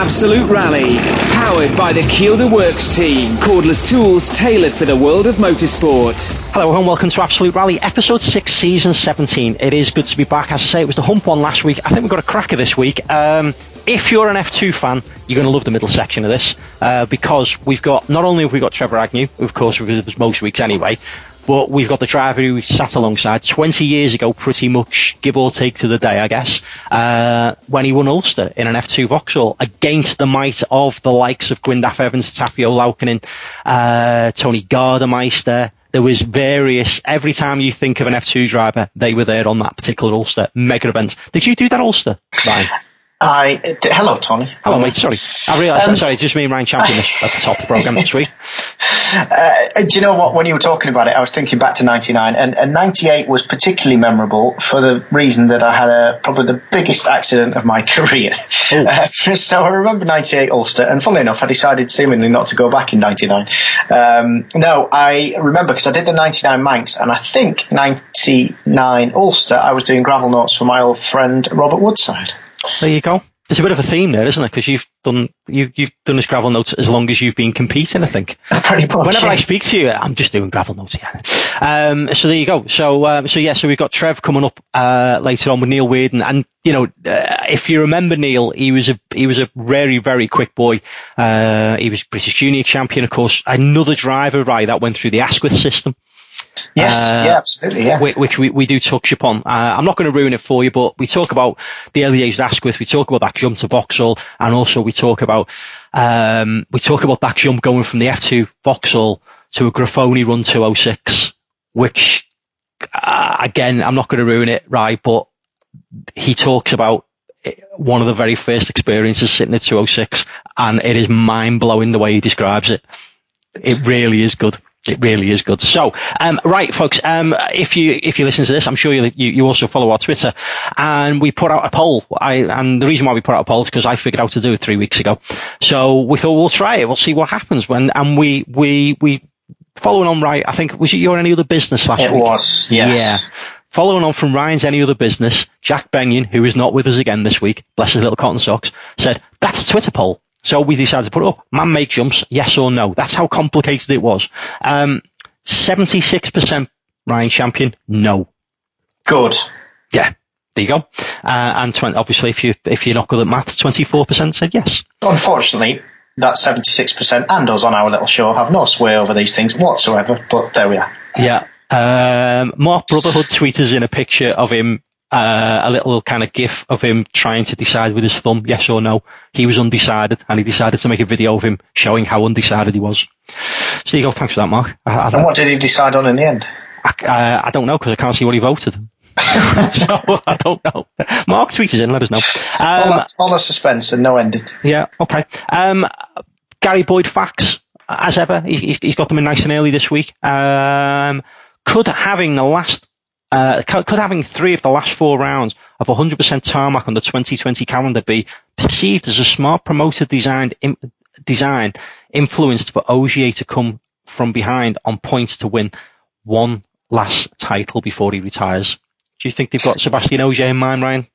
Absolute Rally, powered by the Kielder Works team, cordless tools tailored for the world of motorsport. Hello and welcome to Absolute Rally, episode 6, season 17. It is good to be back. As I say, it was the hump one last week. I think we've got a cracker this week. If you're an F2 fan, you're going to love the middle section of this, because we've got, not only have we got Trevor Agnew, of course, because it was most weeks anyway, but we've got the driver who we sat alongside 20 years ago, pretty much, give or take to the day, I guess, when he won Ulster in an F2 Vauxhall against the might of the likes of Gwyndaf Evans, Tapio Laukkanen, Tony Gardemeister. There was various, every time you think of an F2 driver, they were there on that particular Ulster mega event. Did you do that Ulster, Ryan? Hello, Tony. Hello, mate. Sorry. I realised, sorry, it's just me and Ryan Champion at the top of the programme this week. Do you know what? When you were talking about it, I was thinking back to 99, and 98 was particularly memorable for the reason that I had probably the biggest accident of my career. So I remember 98 Ulster, and funnily enough, I decided seemingly not to go back in 99. No, I remember because I did the 99 Manx, and I think 99 Ulster, I was doing gravel notes for my old friend Robert Woodside. There you go. There's a bit of a theme there, isn't it? Because you've done this gravel notes as long as you've been competing, I think. Pretty much. Whenever I speak to you, I'm just doing gravel notes again. So there you go. So we've got Trev coming up later on with Neil Weirden, and you know, if you remember Neil, he was a very, very quick boy. He was British Junior champion, of course. Another driver, right, that went through the Asquith system. Yes, yeah, absolutely, yeah. Which we do touch upon. I'm not going to ruin it for you, but we talk about the early days of Asquith. We talk about that jump to Vauxhall, and also we talk about that jump going from the F2 Vauxhall to a Grafoni Run 206, which again, I'm not going to ruin it, right? But he talks about one of the very first experiences sitting at 206, and it is mind blowing the way he describes it. It really is good. It really is good. So, right, folks, if you listen to this, I'm sure you also follow our Twitter, and we put out a poll. And the reason why we put out a poll is because I figured out to do it 3 weeks ago. So we thought we'll try it. We'll see what happens and we following on, right, I think, was it your Any Other Business last week? It was, yes. Yeah. Following on from Ryan's Any Other Business, Jack Benyon, who is not with us again this week, bless his little cotton socks, said, that's a Twitter poll. So we decided to put it up. Man-made jumps, yes or no? That's how complicated it was. 76% Ryan Champion, no. Good. Yeah, there you go. And obviously, if you're not good at maths, 24% said yes. Unfortunately, that 76% and us on our little show have no sway over these things whatsoever, but there we are. Yeah. Mark Brotherhood tweeted in a picture of him, a little kind of gif of him trying to decide with his thumb, yes or no. He was undecided, and he decided to make a video of him showing how undecided he was. So there you go. Thanks for that, Mark. And what did he decide on in the end? I don't know, because I can't see what he voted. So I don't know. Mark, tweet us in, let us know. All the suspense and no ending. Yeah, okay. Gary Boyd facts, as ever. He's got them in nice and early this week. Could having 3 of the last 4 rounds of 100% tarmac on the 2020 calendar be perceived as a smart promoter design influenced for Ogier to come from behind on points to win one last title before he retires? Do you think they've got Sebastian Ogier in mind, Ryan?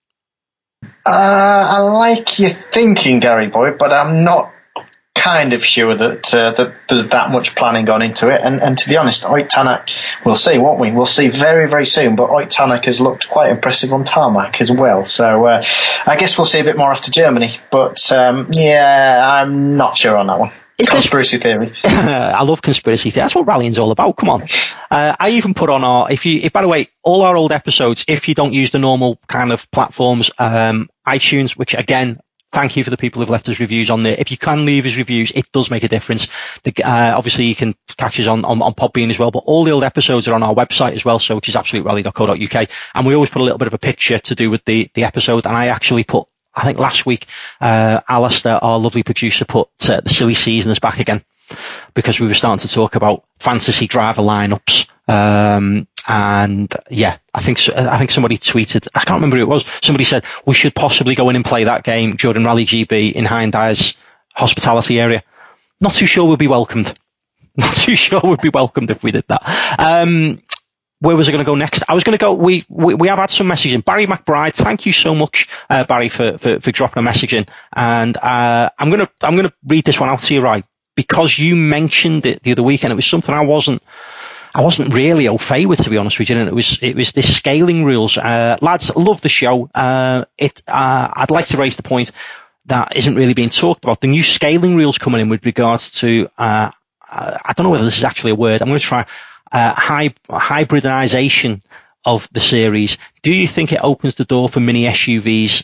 I like your thinking, Gary Boyd, but I'm not kind of sure that there's that much planning gone into it. And to be honest, Oyt Tanak, we'll see, won't we? We'll see very, very soon. But Oyt Tanak has looked quite impressive on tarmac as well. So I guess we'll see a bit more after Germany. But yeah, I'm not sure on that one. Conspiracy theory. I love conspiracy theory. That's what rallying's all about. Come on. I even put on our, by the way, all our old episodes, if you don't use the normal kind of platforms, iTunes, which again, thank you for the people who've left us reviews on there. If you can leave us reviews, it does make a difference. Obviously, you can catch us on Podbean as well, but all the old episodes are on our website as well, so which is absoluterally.co.uk. And we always put a little bit of a picture to do with the episode. And I actually put, I think last week, Alistair, our lovely producer, put the silly seasoners back again, because we were starting to talk about fantasy driver lineups. And yeah, I think somebody tweeted, I can't remember who it was. Somebody said we should possibly go in and play that game during Rally GB in Hyndyre's hospitality area. Not too sure we'd be welcomed. Not too sure we'd be welcomed if we did that. where was I going to go next? I was going to go. We have had some messaging. Barry McBride, thank you so much, Barry, for dropping a message in. And I'm gonna read this one out to you, right? Because you mentioned it the other week, and it was something I wasn't really au fait with, to be honest with you. And it was this scaling rules. Lads, love the show. I'd like to raise the point that isn't really being talked about. The new scaling rules coming in with regards to I don't know whether this is actually a word. I'm going to try. Hybridization of the series. Do you think it opens the door for mini SUVs,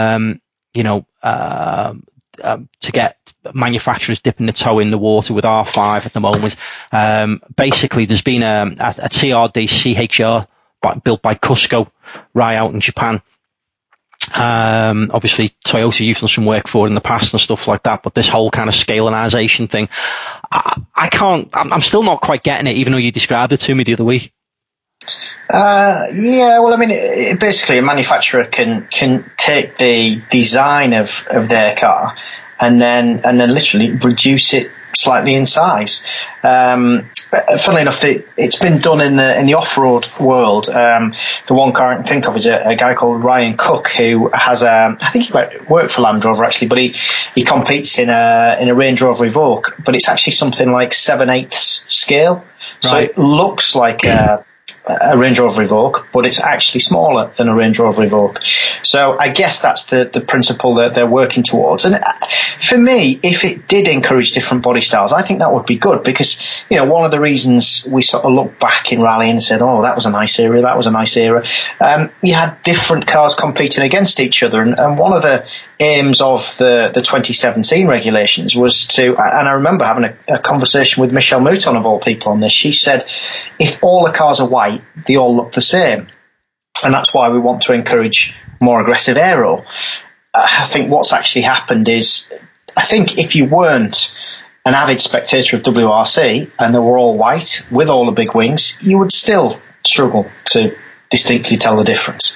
to get manufacturers dipping the toe in the water with R5 at the moment? Basically, there's been a TRD CHR built by Cusco right out in Japan. Obviously Toyota you've done some work for it in the past and stuff like that, but this whole kind of scalingization thing, I'm still not quite getting it, even though you described it to me the other week. Well, I mean, basically a manufacturer can take the design of their car and then literally reduce it slightly in size. Funnily enough, it's been done in the off-road world. The one car I can think of is a guy called Ryan Cook, who has I think he worked for Land Rover actually, but he competes in a Range Rover Evoque, but it's actually something like 7/8 scale. So right. It looks like a Range Rover Evoque, but it's actually smaller than a Range Rover Evoque. So I guess that's the principle that they're working towards. And for me, if it did encourage different body styles, I think that would be good, because, one of the reasons we sort of look back in rally and said, oh, that was a nice era, that was a nice era. You had different cars competing against each other. And one of the aims of the 2017 regulations was to, and I remember having a conversation with Michelle Mouton of all people on this. She said, if all the cars are white, they all look the same. And that's why we want to encourage more aggressive aero. I think what's actually happened is, I think if you weren't an avid spectator of WRC and they were all white with all the big wings, you would still struggle to distinctly tell the difference.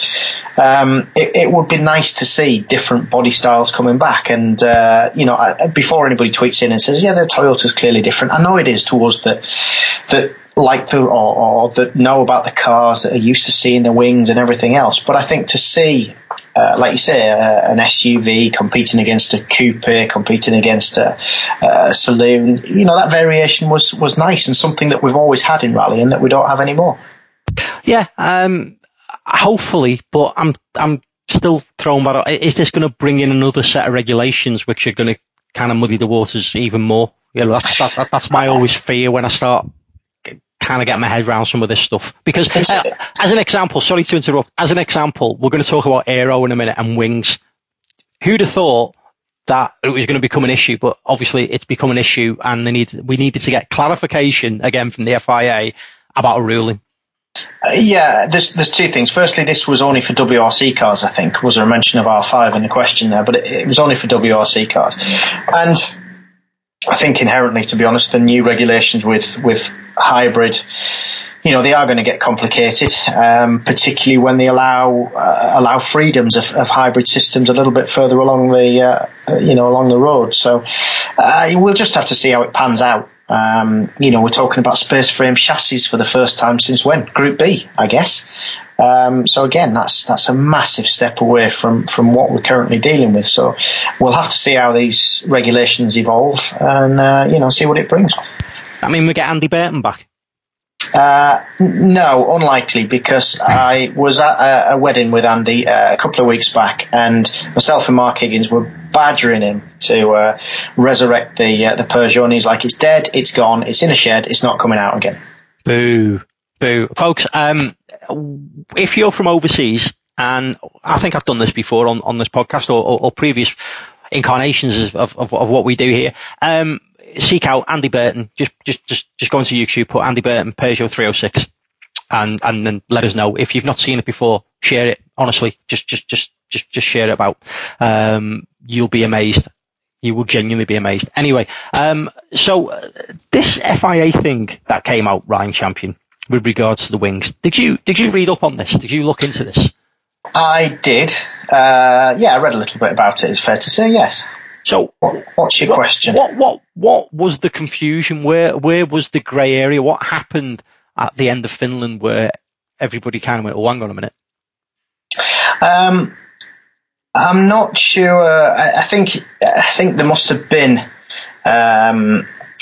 It would be nice to see different body styles coming back. And, before anybody tweets in and says, yeah, the Toyota's clearly different, I know it is to us that like or that know about the cars, that are used to seeing the wings and everything else. But I think to see, like you say, an SUV competing against a coupe, competing against a saloon, that variation was nice and something that we've always had in rally and that we don't have anymore. Yeah, hopefully, but I'm still thrown back. Is this going to bring in another set of regulations which are going to kind of muddy the waters even more? That's my always fear when I start kind of get my head around some of this stuff. Because as an example, sorry to interrupt, as an example, we're going to talk about aero in a minute and wings. Who'd have thought that it was going to become an issue? But obviously it's become an issue, and we needed to get clarification again from the FIA about a ruling. There's two things. Firstly, this was only for WRC cars, I think. Was there a mention of R5 in the question there? But it was only for WRC cars. And I think inherently, to be honest, the new regulations with hybrid, they are going to get complicated, particularly when they allow freedoms of hybrid systems a little bit further along the road. So we'll just have to see how it pans out. We're talking about space frame chassis for the first time since when? Group B, I guess. So again, that's a massive step away from what we're currently dealing with. So we'll have to see how these regulations evolve and, see what it brings. I mean, we get Andy Burton back. No, unlikely, because I was at a wedding with Andy a couple of weeks back, and myself and Mark Higgins were badgering him to resurrect the Peugeot, and he's like, it's dead, it's gone, it's in a shed, it's not coming out again. Boo. Folks, if you're from overseas, and I think I've done this before on this podcast or previous incarnations of what we do here, seek out Andy Burton. Just go into YouTube, put Andy Burton Peugeot 306, and then let us know. If you've not seen it before, share it. Honestly, just share it about. You'll be amazed. You will genuinely be amazed. Anyway, so this FIA thing that came out, Ryan Champion, with regards to the wings. Did you read up on this? Did you look into this? I did. I read a little bit about it. It's fair to say, yes. So, what's your question? What was the confusion? Where was the grey area? What happened at the end of Finland where everybody kind of went, oh, hang on a minute? I'm not sure. I think there must have been an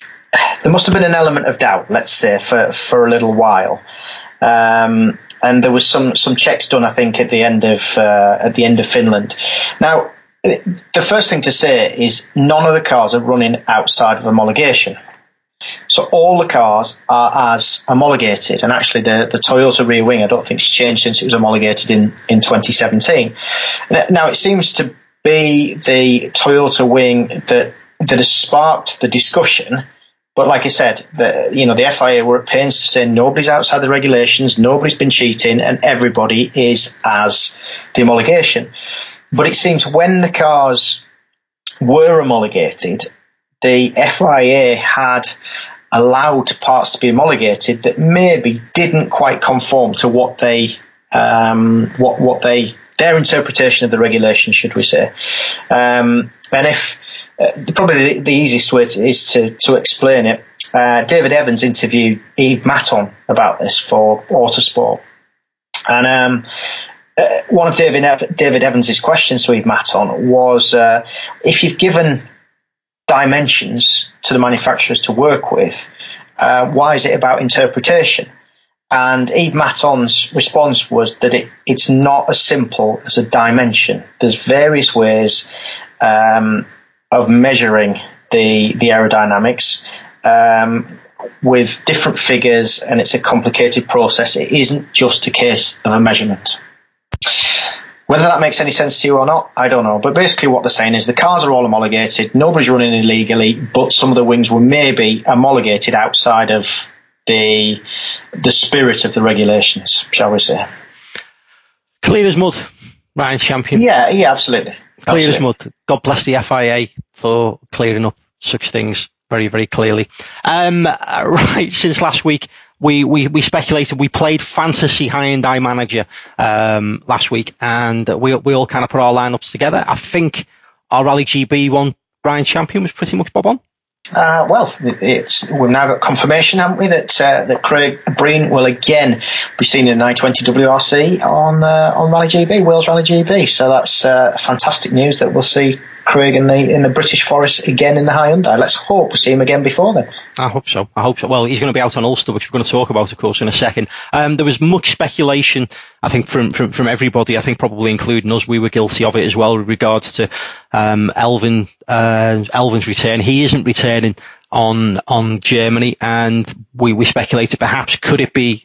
element of doubt, let's say, for a little while. And there was some checks done, I think, at the end of Finland. Now, the first thing to say is none of the cars are running outside of homologation. So all the cars are as homologated, and actually the Toyota rear wing, I don't think it's changed since it was homologated in 2017. Now it seems to be the Toyota wing that has sparked the discussion. But like I said, the FIA were at pains to say nobody's outside the regulations, nobody's been cheating, and everybody is as the homologation. But it seems when the cars were homologated, the FIA had allowed parts to be homologated that maybe didn't quite conform to what their interpretation of the regulation, should we say. And if probably the easiest way is to explain it. David Evans interviewed Yves Maton about this for Autosport, and one of David Evans's questions to Yves Maton was, if you've given dimensions to the manufacturers to work with, why is it about interpretation? And Yves Maton's response was that it's not as simple as a dimension. There's various ways of measuring the aerodynamics with different figures, and it's a complicated process. It isn't just a case of a measurement. Whether that makes any sense to you or not, I don't know. But basically what they're saying is the cars are all homologated, nobody's running illegally, but some of the wings were maybe homologated outside of the spirit of the regulations, shall we say. Clear as mud, Ryan Champion. Yeah, absolutely. Clear as mud. God bless the FIA for clearing up such things very, very clearly. Right, since last week, we speculated, we played Fantasy Hyundai Manager last week, and we all kind of put our lineups together. I think our Rally GB one, Ryan Champion, was pretty much bob on. We've now got confirmation, haven't we, that Craig Breen will again be seen in 920 WRC on Rally GB, Wales Rally GB. So that's fantastic news that we'll see Craig in the British Forest again in the Hyundai. Let's hope we see him again before then. I hope so. Well, he's going to be out on Ulster, which we're going to talk about, of course, in a second. There was much speculation, I think, from everybody. I think probably including us. We were guilty of it as well with regards to Elvin's return. He isn't returning on Germany, and we speculated perhaps could it be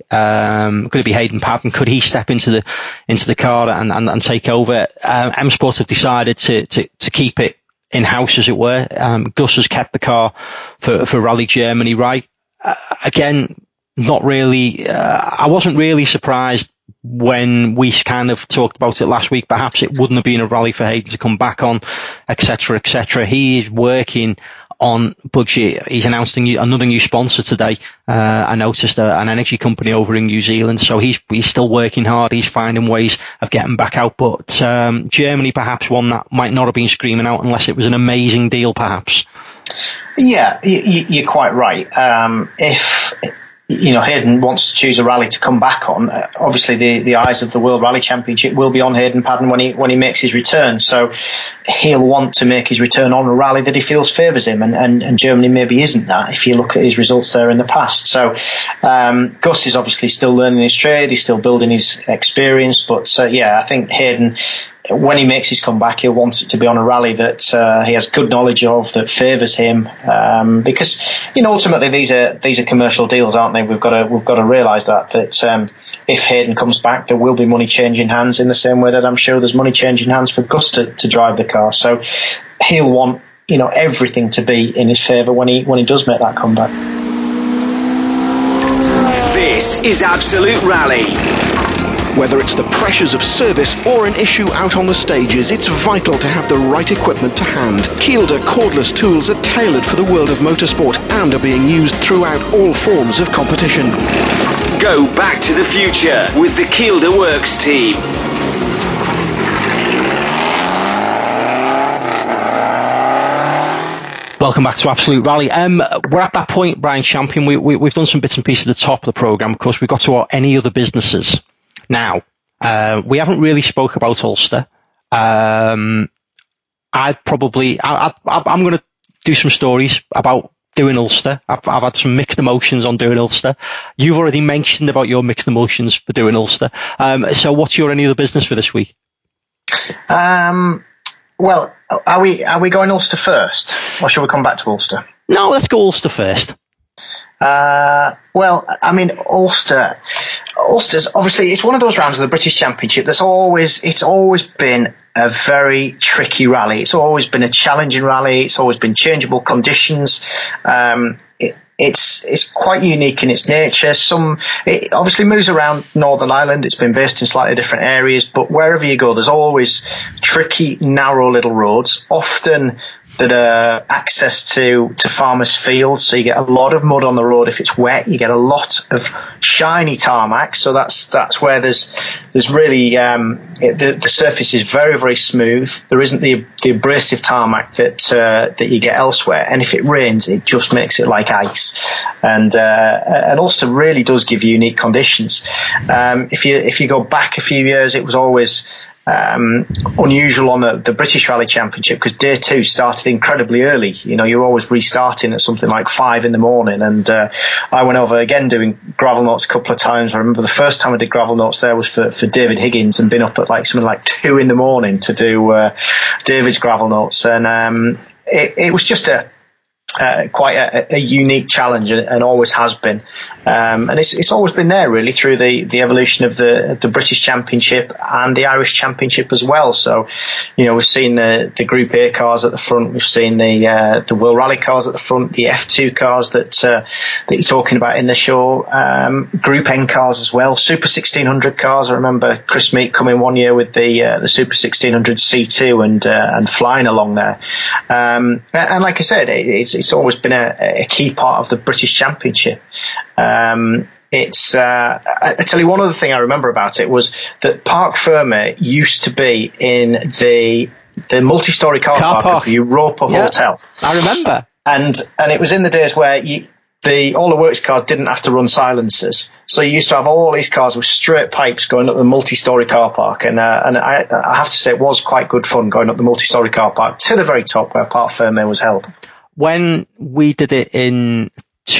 Hayden Paddon? Could he step into the car and take over? M Sport have decided to keep it in house, as it were. Gus has kept the car for Rally Germany, right? Again, not really. I wasn't really surprised when we kind of talked about it last week. Perhaps it wouldn't have been a rally for Hayden to come back on, etc., etc. He is working on budget. He's announced another new sponsor today. I noticed an energy company over in New Zealand. So he's still working hard. He's finding ways of getting back out. But Germany, perhaps one that might not have been screaming out unless it was an amazing deal, perhaps. Yeah, you're quite right. If Hayden wants to choose a rally to come back on, obviously the eyes of the World Rally Championship will be on Hayden Paddon when he makes his return. So he'll want to make his return on a rally that he feels favours him, and Germany maybe isn't that if you look at his results there in the past. So Gus is obviously still learning his trade, he's still building his experience, but I think Hayden, when he makes his comeback, he'll want it to be on a rally that he has good knowledge of, that favours him, because ultimately these are commercial deals, aren't they? We've got to realise that if Hayden comes back, there will be money changing hands in the same way that I'm sure there's money changing hands for Gus to drive the car. So he'll want everything to be in his favour when he does make that comeback. This is Absolute Rally. Whether it's the pressures of service or an issue out on the stages, it's vital to have the right equipment to hand. Kielder cordless tools are tailored for the world of motorsport and are being used throughout all forms of competition. Go back to the future with the Kielder Works team. Welcome Welcome back to Absolute Rally. We're at that point, Brian Champion. We've done some bits and pieces at the top of the programme. Of course, we've got to our any other businesses. Now, we haven't really spoke about Ulster. I'm going to do some stories about doing Ulster. I've had some mixed emotions on doing Ulster. You've already mentioned about your mixed emotions for doing Ulster. So what's your any other business for this week? Well, are we going Ulster first, or shall we come back to Ulster? No, let's go Ulster first. Well, I mean, Ulster's obviously, it's one of those rounds of the British Championship it's always been a very tricky rally. It's always been a challenging rally. It's always been changeable conditions. It's quite unique in its nature. It obviously moves around Northern Ireland. It's been based in slightly different areas, but wherever you go, there's always tricky, narrow little roads, often that are access to farmers' fields. So you get a lot of mud on the road if it's wet. You get a lot of shiny tarmac. So that's where there's really the surface is very, very smooth. There isn't the abrasive tarmac that you get elsewhere. And if it rains, it just makes it like ice. And Ulster really does give you unique conditions. If you go back a few years, it was always unusual on the British Rally Championship because day 2 started incredibly early. You know, you're always restarting at something like 5 in the morning. And I went over again doing gravel notes a couple of times. I remember the first time I did gravel notes there was for David Higgins, and been up at something like 2 in the morning to do David's gravel notes. And it was just quite a unique challenge, and always has been. And it's always been there really through the evolution of the British Championship and the Irish Championship as well. So, you know, we've seen the Group A cars at the front, we've seen the World Rally cars at the front, the F2 cars that you're talking about in the show, Group N cars as well, Super 1600 cars. I remember Chris Meek coming one year with the Super 1600 C2 and flying along there. And like I said, it's always been a key part of the British Championship. I tell you, one other thing I remember about it was that Parc Fermé used to be in the multi-storey car park of the Europa Hotel. I remember. And it was in the days where all the works cars didn't have to run silencers. So you used to have all these cars with straight pipes going up the multi-storey car park. And I have to say it was quite good fun going up the multi-storey car park to the very top where Parc Fermé was held. When we did it in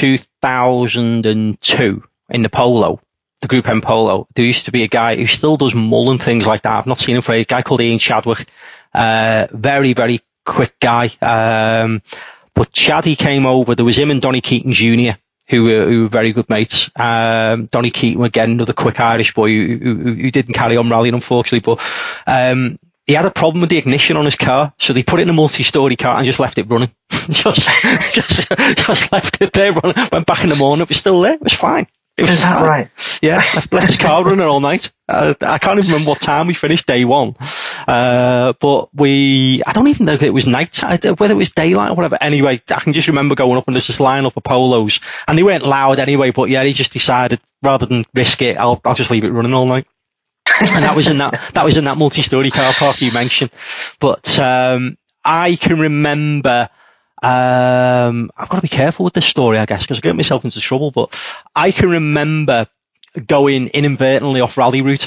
2002 in the Polo, the Group M Polo, there used to be a guy who still does Mullen things like that. I've not seen him for a guy called Ian Chadwick. Very, very quick guy. But Chaddy came over. There was him and Donny Keaton Jr., who were very good mates. Donny Keaton, again, another quick Irish boy who didn't carry on rallying, unfortunately. But he had a problem with the ignition on his car, so they put it in a multi-storey car and just left it running. just left it there, went back in the morning, it was still there, it was fine. Is that right? Yeah, left his car running all night. I can't even remember what time we finished day 1. But I don't even know if it was night time, whether it was daylight or whatever. Anyway, I can just remember going up and there's this lineup of Polos, and they weren't loud anyway, but yeah, he just decided rather than risk it, I'll just leave it running all night. And that was in that multi-storey car park you mentioned. But I can remember, I've got to be careful with this story, I guess, because I get myself into trouble. But I can remember going inadvertently off rally route.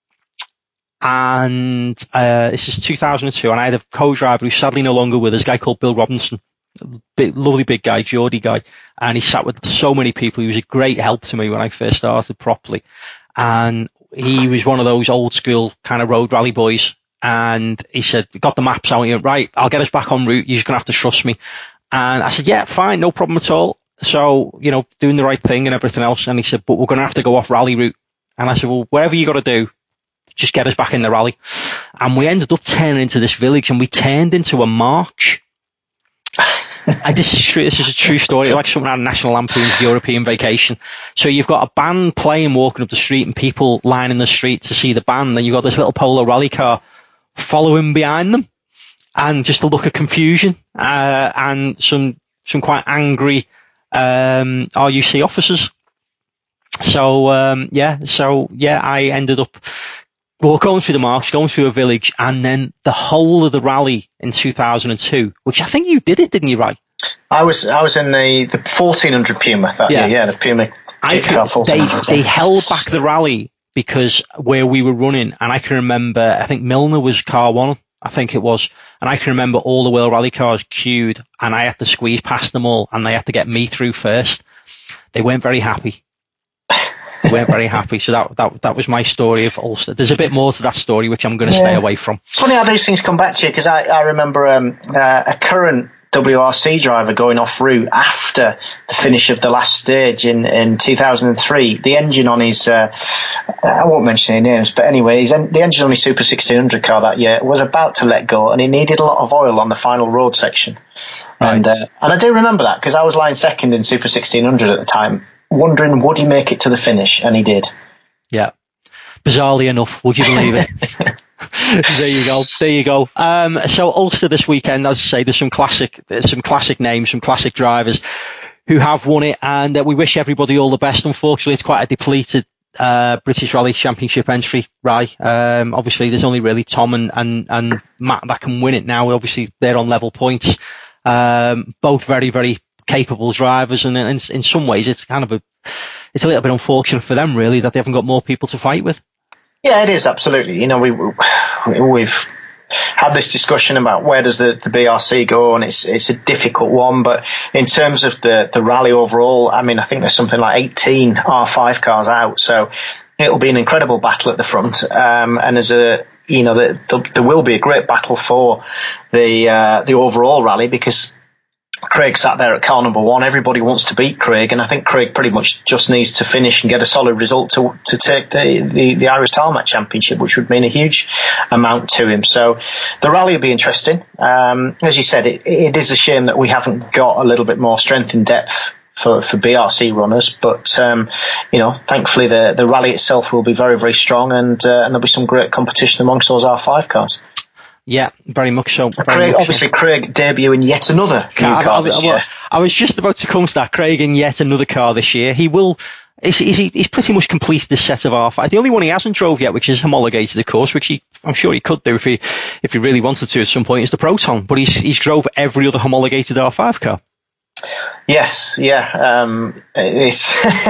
And this is 2002, and I had a co-driver who's sadly no longer with us, a guy called Bill Robinson. Lovely big guy, Geordie guy. And he sat with so many people. He was a great help to me when I first started properly. And he was one of those old school kind of road rally boys. And he said, we got the maps out. He went, right, I'll get us back en route. You're just going to have to trust me. And I said, yeah, fine, no problem at all. So, you know, doing the right thing and everything else. And he said, but we're going to have to go off rally route. And I said, well, whatever you got to do, just get us back in the rally. And we ended up turning into this village, and we turned into a march. And this is a true story, like something out of National Lampoon's European Vacation. So you've got a band playing, walking up the street, and people lining the street to see the band. Then you've got this little Polo rally car following behind them, and just a look of confusion, and some quite angry RUC officers. So I ended up going through the march, going through a village, and then the whole of the rally in 2002, which I think you did it, didn't you, right? I was in the 1400 Puma that year. Yeah, the Puma. They held back the rally because where we were running, and I can remember, I think Milner was car one, I think it was, and I can remember all the World Rally cars queued, and I had to squeeze past them all, and they had to get me through first. They weren't very happy. So that was my story of Ulster. There's a bit more to that story which I'm going to stay away from. It's funny how these things come back to you, because I remember a current WRC driver going off route after the finish of the last stage in 2003. The engine on his, I won't mention any names, but anyway, the engine on his Super 1600 car that year was about to let go, and he needed a lot of oil on the final road section. Right. And I do remember that, because I was lying second in Super 1600 at the time, wondering would he make it to the finish, and he did. Yeah. Bizarrely enough, would you believe it? There you go. So Ulster this weekend, as I say, there's some classic names, some classic drivers who have won it, and we wish everybody all the best. Unfortunately, it's quite a depleted British Rally Championship entry, right? Obviously, there's only really Tom and Matt that can win it now. Obviously, they're on level points. Both very, very capable drivers, and in some ways, it's a little bit unfortunate for them, really, that they haven't got more people to fight with. Yeah, it is, absolutely. You know, we've had this discussion about where does the BRC go, and it's a difficult one. But in terms of the rally overall, I mean, I think there's something like 18 R5 cars out, so it'll be an incredible battle at the front. And as there will be a great battle for the overall rally, because Craig sat there at car number one. Everybody wants to beat Craig, and I think Craig pretty much just needs to finish and get a solid result to take the Irish Tarmac Championship, which would mean a huge amount to him. So the rally will be interesting. As you said, it is a shame that we haven't got a little bit more strength and depth for BRC runners, but thankfully the rally itself will be very, very strong, and there'll be some great competition amongst those R5 cars. Yeah, very much so. Craig debuting yet another new car this year. I was just about to come to that. Craig in yet another car this year. He will. He's pretty much completed this set of R5. The only one he hasn't drove yet, which is homologated, of course, which I'm sure he could do if he really wanted to at some point, is the Proton. But he's drove every other homologated R5 car. Yes, yeah. He's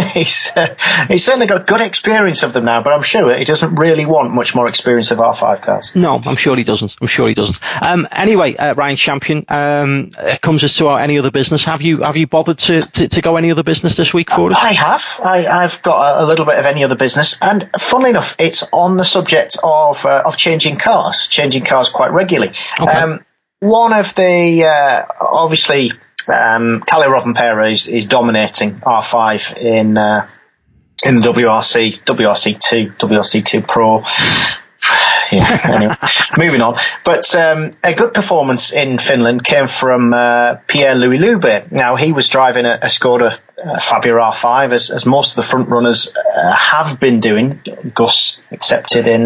certainly got good experience of them now, but I'm sure he doesn't really want much more experience of R5 cars. No, I'm sure he doesn't. Anyway, Ryan Champion, comes us to any other business. Have you bothered to go any other business this week for us? I have. I've got a little bit of any other business, and funnily enough, it's on the subject of changing cars quite regularly. Okay. One of the obviously. Kalle Rovanperä is dominating R5 in the WRC2, WRC2 Pro. Yeah, anyway, moving on. But a good performance in Finland came from Pierre-Louis Loubet. Now, he was driving a Skoda Fabia R5, as most of the front runners have been doing, Gus accepted in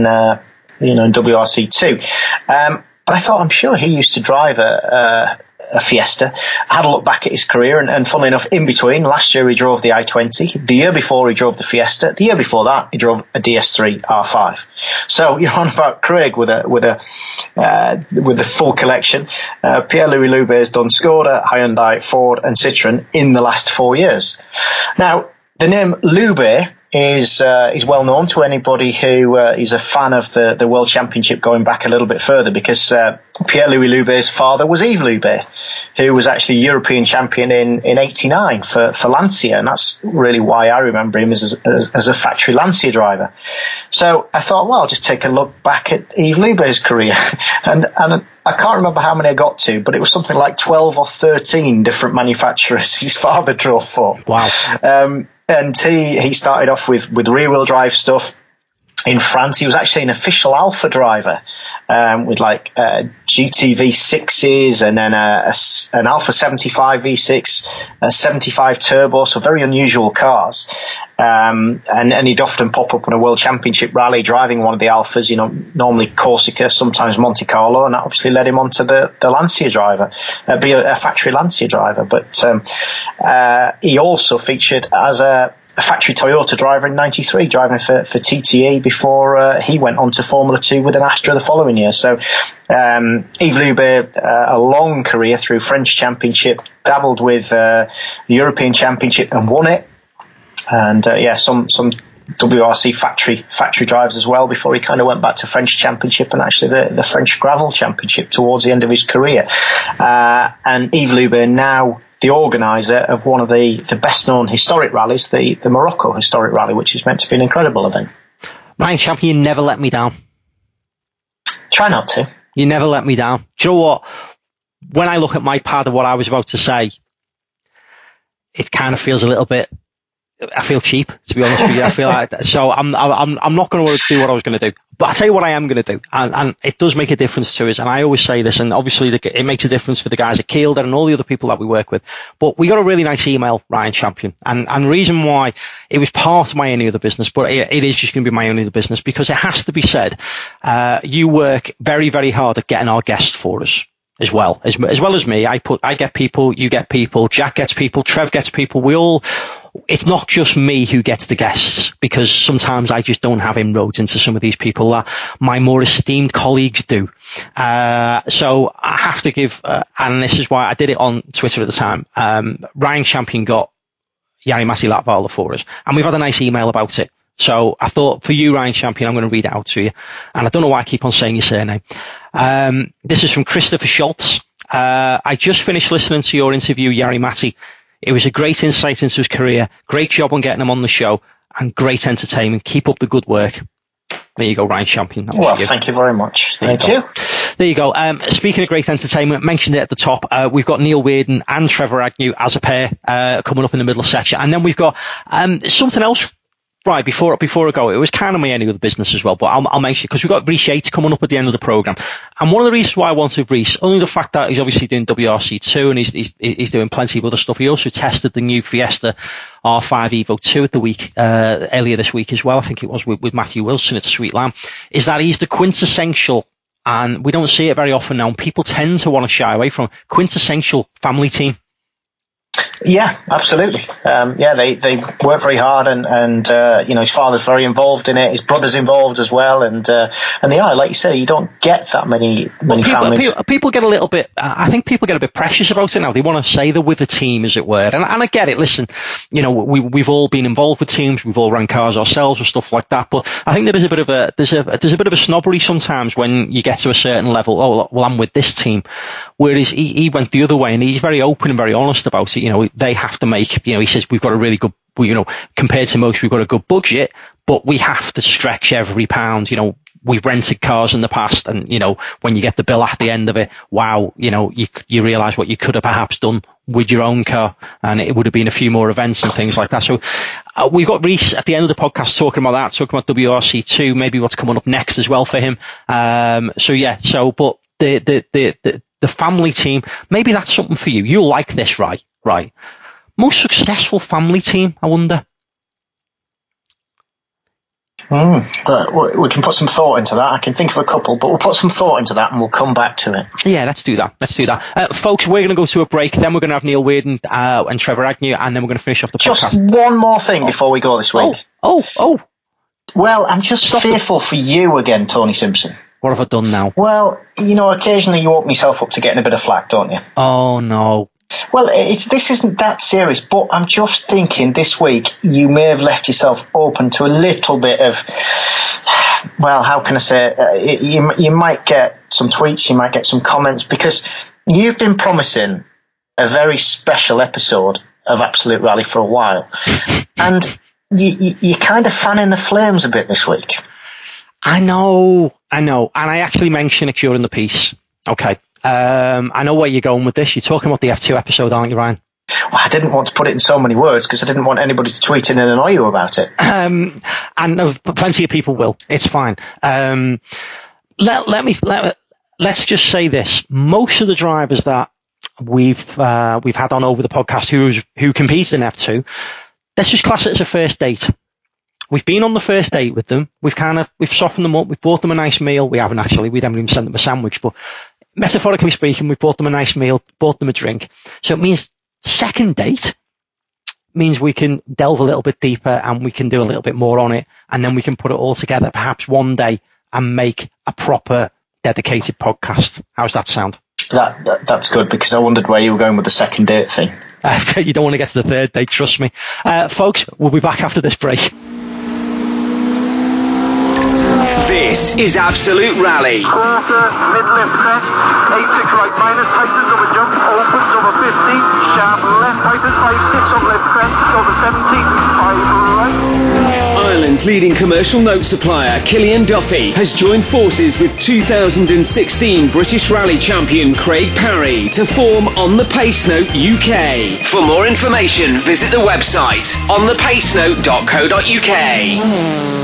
WRC2. But I thought, I'm sure he used to drive a Fiesta. I had a look back at his career, and funnily enough, in between, last year he drove the I-20. The year before he drove the Fiesta. The year before that he drove a DS3 R5. So you're on about Craig with the full collection. Pierre-Louis Loubet has done Skoda, Hyundai, Ford, and Citroën in the last 4 years. Now, the name Loubet is well known to anybody who is a fan of the World Championship going back a little bit further, because Pierre-Louis Loubet's father was Yves Loubet, who was actually European champion in '89 for Lancia, and that's really why I remember him as a factory Lancia driver. So I thought, well, I'll just take a look back at Yves Loubet's career, and I can't remember how many I got to, but it was something like 12 or 13 different manufacturers his father drove for. Wow. And he started off with rear-wheel drive stuff. In France, he was actually an official Alfa driver with like GT V6s, and then an Alfa 75 V6, a 75 turbo, so very unusual cars. And he'd often pop up on a World Championship rally driving one of the Alfas, normally Corsica, sometimes Monte Carlo, and that obviously led him on to the Lancia driver, be a factory Lancia driver. But he also featured as a a factory Toyota driver in '93, driving for TTE before he went on to Formula 2 with an Astra the following year. So Yves Lube, a long career through French Championship, dabbled with the European Championship and won it. And some WRC factory drives as well before he kind of went back to French Championship and actually the French Gravel Championship towards the end of his career. And Yves Lube now the organiser of one of the best known historic rallies, the Morocco Historic Rally, which is meant to be an incredible event. Ryan Champion, you never let me down. Try not to. You never let me down. Do you know what? When I look at my pad of what I was about to say, it kind of feels a little bit. I feel cheap, to be honest with you. I feel like that. So I'm not going to do what I was going to do. But I'll tell you what I am going to do, and it does make a difference to us. And I always say this, and obviously it makes a difference for the guys at Kielder and all the other people that we work with. But we got a really nice email, Ryan Champion, and the reason why it was part of my only other business, but it is just going to be my only other business because it has to be said. You work very, very hard at getting our guests for us. As well as me, I get people, you get people, Jack gets people, Trev gets people. It's not just me who gets the guests because sometimes I just don't have inroads into some of these people that my more esteemed colleagues do. So I have to give, and this is why I did it on Twitter at the time. Ryan Champion got Jari-Matti Latvala for us, and we've had a nice email about it. So I thought for you, Ryan Champion, I'm going to read it out to you. And I don't know why I keep on saying your surname. This is from Christopher Schultz. I just finished listening to your interview, Jari-Matti. It was a great insight into his career. Great job on getting him on the show and great entertainment. Keep up the good work. There you go, Ryan Champion. Well, thank you very much. Thank you. There you go. Speaking of great entertainment, mentioned it at the top. We've got Neil Weirden and Trevor Agnew as a pair coming up in the middle section. And then we've got something else. Right, before I go, it was kind of my any other business as well, but I'll mention it because we've got Rhys Yates coming up at the end of the programme. And one of the reasons why I wanted Rhys, only the fact that he's obviously doing WRC2 and he's doing plenty of other stuff. He also tested the new Fiesta R5 Evo 2 at the week, earlier this week as well. I think it was with Matthew Wilson at Sweet Lamb, is that he's the quintessential, and we don't see it very often now, and people tend to want to shy away from quintessential family team. Yeah, absolutely. They work very hard, and his father's very involved in it. His brother's involved as well, and like you say, you don't get that many families. People get a little bit. I think people get a bit precious about it now. They want to say they're with a team, as it were, and I get it. Listen, we've all been involved with teams. We've all run cars ourselves and stuff like that. But I think there is a bit of a snobbery sometimes when you get to a certain level. Oh, well, I'm with this team. Whereas he went the other way, and he's very open and very honest about it. They have to make, he says we've got a really good, compared to most, we've got a good budget, but we have to stretch every pound. We've rented cars in the past, and, when you get the bill at the end of it, wow, you realise what you could have perhaps done with your own car, and it would have been a few more events and things like that. So we've got Rhys at the end of the podcast talking about that, talking about WRC2, maybe what's coming up next as well for him. But the family team, maybe that's something for you. You'll like this, right? Right. Most successful family team, I wonder. We can put some thought into that. I can think of a couple, but we'll put some thought into that and we'll come back to it. Yeah, let's do that. Folks, we're going to go to a break. Then we're going to have Neil Weirden and Trevor Agnew, and then we're going to finish off the podcast. Just one more thing before we go this week. Oh. Well, I'm just fearful for you again, Tony Simpson. What have I done now? Well, occasionally you open yourself up to getting a bit of flack, don't you? Oh, no. Well, this isn't that serious, but I'm just thinking this week you may have left yourself open to a little bit of, well, how can I say it? You might get some tweets, you might get some comments, because you've been promising a very special episode of Absolute Rally for a while, and you're kind of fanning the flames a bit this week. I know, and I actually mentioned it during the piece. Okay. I know where you're going with this. You're talking about the F2 episode, aren't you, Ryan? Well, I didn't want to put it in so many words because I didn't want anybody to tweet in and annoy you about it. And plenty of people will. It's fine. Let's just say this. Most of the drivers that we've had on over the podcast who compete in F2, let's just class it as a first date. We've been on the first date with them. We've softened them up. We've bought them a nice meal. We haven't actually. We haven't even sent them a sandwich, but metaphorically speaking, we've bought them a nice meal, bought them a drink. So it means second date, means we can delve a little bit deeper and we can do a little bit more on it, and then we can put it all together perhaps one day and make a proper dedicated podcast. How's that sound? That's good, because I wondered where you were going with the second date thing. You don't want to get to the third date, trust me. Folks, we'll be back after this break. This is Absolute Rally. Quarter, mid-left crest, 8-6 right minus, tightens over jump, opens over 50, sharp left, tightens 5-6 on left crest, over 70, 5 right. Ireland's leading commercial note supplier, Killian Duffy, has joined forces with 2016 British Rally champion Craig Parry to form On The Pace Note UK. For more information, visit the website onthepacenote.co.uk.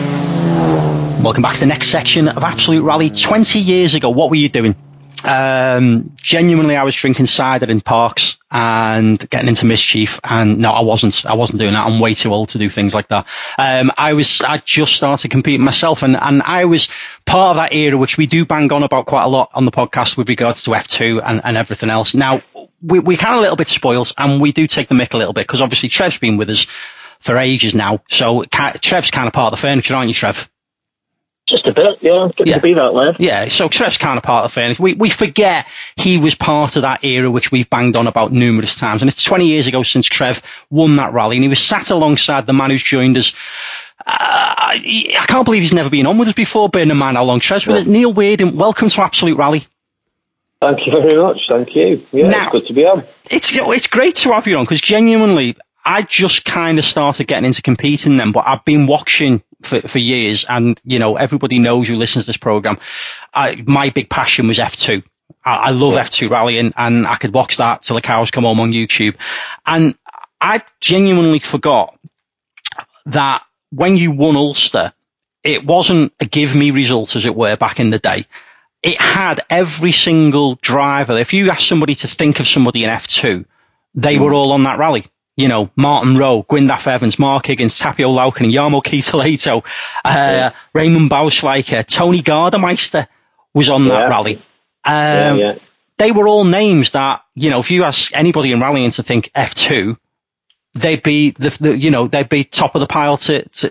Welcome back to the next section of Absolute Rally. 20 years ago, what were you doing? Genuinely, I was drinking cider in parks and getting into mischief. And no, I wasn't doing that. I'm way too old to do things like that. I just started competing myself, and I was part of that era, which we do bang on about quite a lot on the podcast with regards to F2 and everything else. Now, we're kind of a little bit spoiled, and we do take the mick a little bit, because obviously Trev's been with us for ages now. So Trev's kind of part of the furniture, aren't you, Trev? Just a bit, yeah. Good to be that lad. Yeah, so Trev's kind of part of the furniture. We forget he was part of that era, which we've banged on about numerous times. And it's 20 years ago since Trev won that rally, and he was sat alongside the man who's joined us. I can't believe he's never been on with us before, bearing in mind how long Trev's with it. Neil Weirden, welcome to Absolute Rally. Thank you very much. Thank you. Yeah, now, it's good to be on. It's great to have you on, because genuinely, I just kind of started getting into competing then, but I've been watching for years, and everybody knows who listens to this program. My big passion was F2. I love F2 rallying, and I could watch that till the cows come home on YouTube. And I genuinely forgot that when you won Ulster, it wasn't a give me result, as it were, back in the day. It had every single driver. If you asked somebody to think of somebody in F2, they were all on that rally. Martin Rowe, Gwyndaf Evans, Mark Higgins, Tapio Laukkanen, Jarmo Kitaleto, Raymond Bausleicher, Tony Gardemeister was on that rally. They were all names that, if you ask anybody in rallying to think F2, they'd be they'd be top of the pile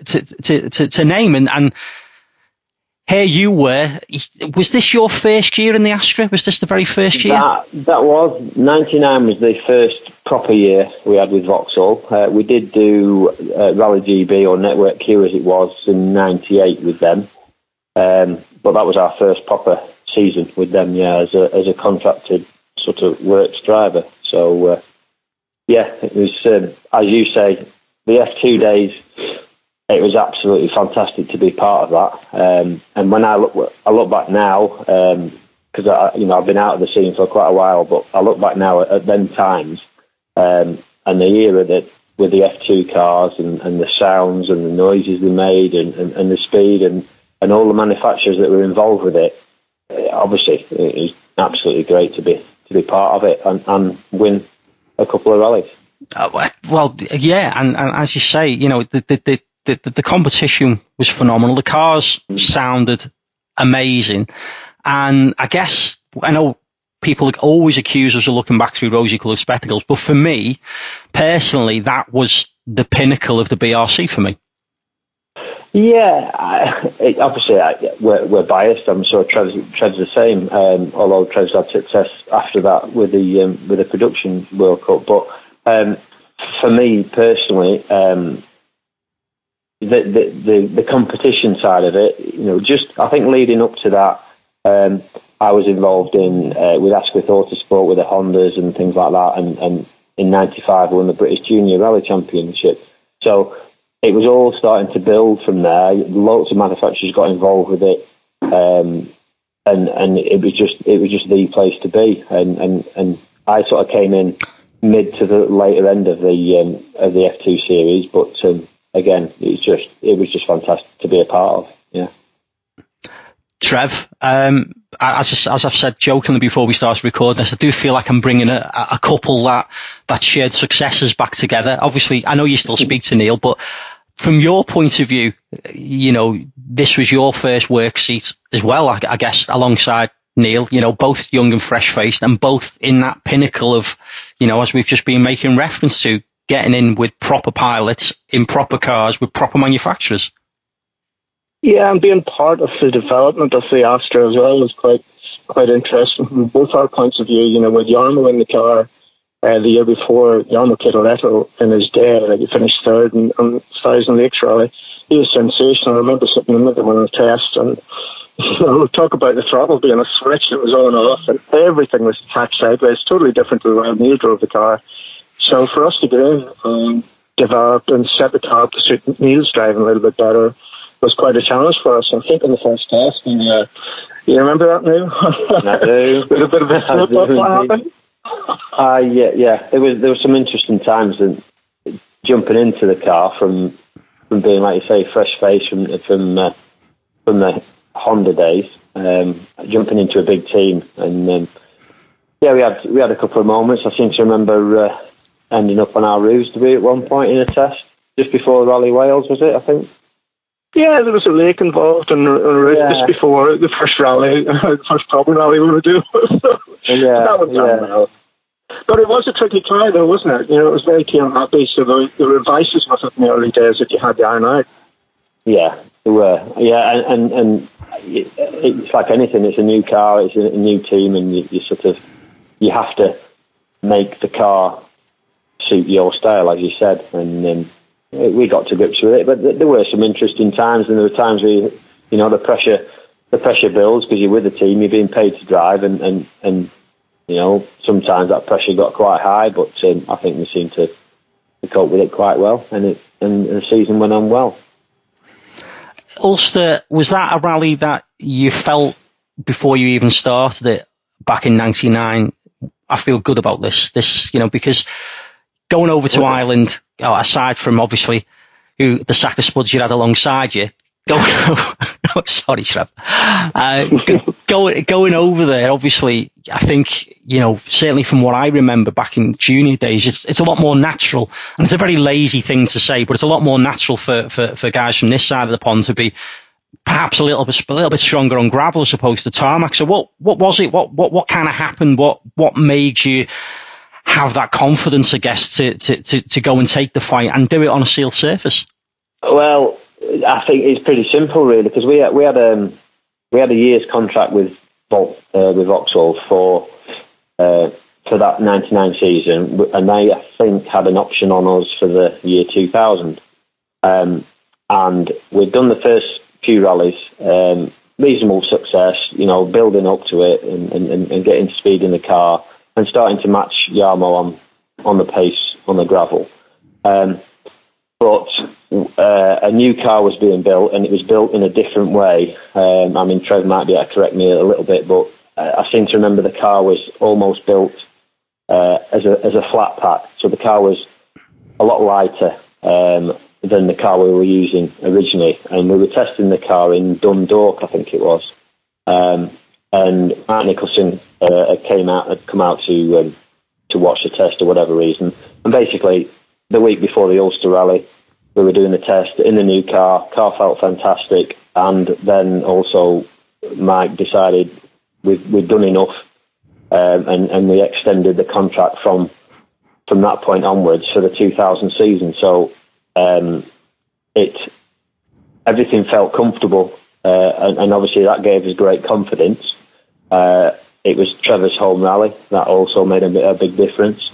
to name. And here you were. Was this your first year in the Astra? Was this the very first year? That was 99 was the first proper year we had with Vauxhall. We did do Rally GB, or Network Q as it was, in 98 with them. But that was our first proper season with them, as a contracted sort of works driver. So, it was, as you say, the F2 days. It was absolutely fantastic to be part of that. And when I look back now, because I've been out of the scene for quite a while, but I look back now at them times, and the era that with the F2 cars and the sounds and the noises they made and the speed and all the manufacturers that were involved with it. Obviously, it was absolutely great to be part of it and win a couple of rallies. And as you say, the competition was phenomenal. The cars sounded amazing. And I know people always accuse us of looking back through rosy-coloured spectacles, but for me, personally, that was the pinnacle of the BRC for me. Yeah, obviously we're biased. I'm sure Trev's the same, although Trev's had success after that with the production World Cup. But for me personally, the competition side of it, just I think leading up to that, I was involved in with Asquith Autosport with the Hondas and things like that, and in '95 won the British Junior Rally Championship. So it was all starting to build from there. Lots of manufacturers got involved with it, and it was just the place to be. And I sort of came in mid to the later end of the F2 series, but again, it was just fantastic to be a part of. Yeah. Trev, as I've said jokingly before we started recording this, I do feel like I'm bringing a couple that shared successes back together. Obviously, I know you still speak to Neil, but from your point of view, this was your first work seat as well, I guess, alongside Neil, both young and fresh-faced, and both in that pinnacle of, as we've just been making reference to, getting in with proper pilots in proper cars with proper manufacturers. Yeah, and being part of the development of the Astra as well was quite interesting from both our points of view. You know, with Jarmo in the car the year before, Jarmo Kittoretto in his day, like he finished third on Thousand Lakes Rally. He was sensational. I remember sitting in with him on a test, and talk about the throttle being a switch that was on and off, and everything was attached sideways, totally different to the way Neil drove the car. So for us to go in and develop and set the car up to suit Neil's driving a little bit better was quite a challenge for us. I think in the first test, and you remember that, Neil? I do. With a bit of a slip up, what happened? Yeah. There were some interesting times in jumping into the car from being, like you say, fresh face from the Honda days, jumping into a big team, and we had a couple of moments. I seem to remember ending up on our roofs to be at one point in a test just before Rally Wales, was it? I think. Yeah, there was a lake involved on just before the first rally, the first proper rally we were doing. That went down well. But it was a tricky car, though, wasn't it? You know, it was very team happy, so there were vices with it in the early days that you had to iron out. Yeah, there were. Yeah, and it's like anything. It's a new car, it's a new team, and you have to make the car suit your style, as you said, and we got to grips with it. But there were some interesting times, and there were times where the pressure builds because you're with the team, you're being paid to drive, and sometimes that pressure got quite high. But I think we seemed to cope with it quite well, and the season went on well. Ulster, was that a rally that you felt before you even started it back in '99? I feel good about this, because going over to Ireland, aside from obviously the sack of spuds you had alongside you, sorry, Trev. Going over there, obviously, I think, certainly from what I remember back in junior days, it's a lot more natural, and it's a very lazy thing to say, but it's a lot more natural for guys from this side of the pond to be perhaps a little bit stronger on gravel as opposed to tarmac. So what was it? What kind of happened? What made you have that confidence, I guess, to go and take the fight and do it on a sealed surface? Well, I think it's pretty simple, really, because we had a year's contract with Vauxhall for that '99 season, and they, I think, had an option on us for the year 2000. And we'd done the first few rallies, reasonable success, building up to it and getting speed in the car and starting to match Jarmo on the pace on the gravel. But a new car was being built, and it was built in a different way. Trev might be able to correct me a little bit, but I seem to remember the car was almost built as a flat pack. So the car was a lot lighter than the car we were using originally. And we were testing the car in Dundalk, I think it was. And Mark Nicholson had come out to watch the test for whatever reason. And basically, the week before the Ulster Rally, we were doing the test in the new car. Car felt fantastic, and then also Mike decided we'd done enough, and we extended the contract from that point onwards for the 2000 season. So everything felt comfortable, and obviously that gave us great confidence. It was Trevor's home rally that also made a big difference.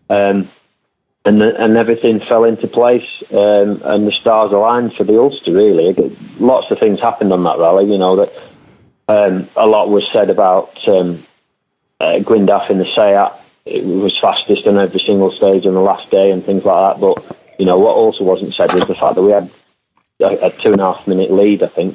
And everything fell into place, and the stars aligned for the Ulster, really. Lots of things happened on that rally, that a lot was said about Gwyndaf in the Seat. It was fastest on every single stage on the last day and things like that. But, what also wasn't said was the fact that we had a 2.5 minute lead, I think.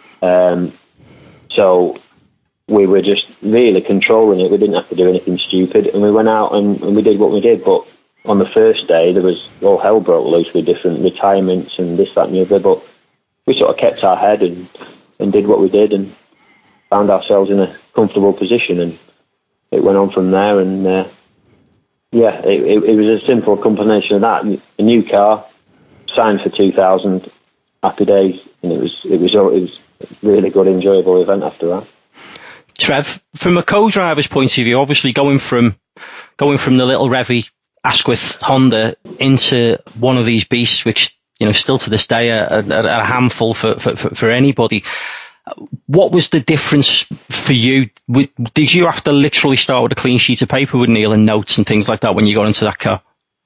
So we were just really controlling it. We didn't have to do anything stupid, and we went out and we did what we did. But on the first day, there was all hell broke loose with different retirements and this, that, and the other. But we sort of kept our head and did what we did and found ourselves in a comfortable position. And it went on from there. And it was a simple combination of that: a new car, signed for 2000, happy days, and it was a really good, enjoyable event after that. Trev, from a co-driver's point of view, obviously going from the little Revy Asquith Honda into one of these beasts, which, you know, still to this day a handful for anybody. What was the difference for you? Did you have to literally start with a clean sheet of paper with Neil and notes and things like that when you got into that car?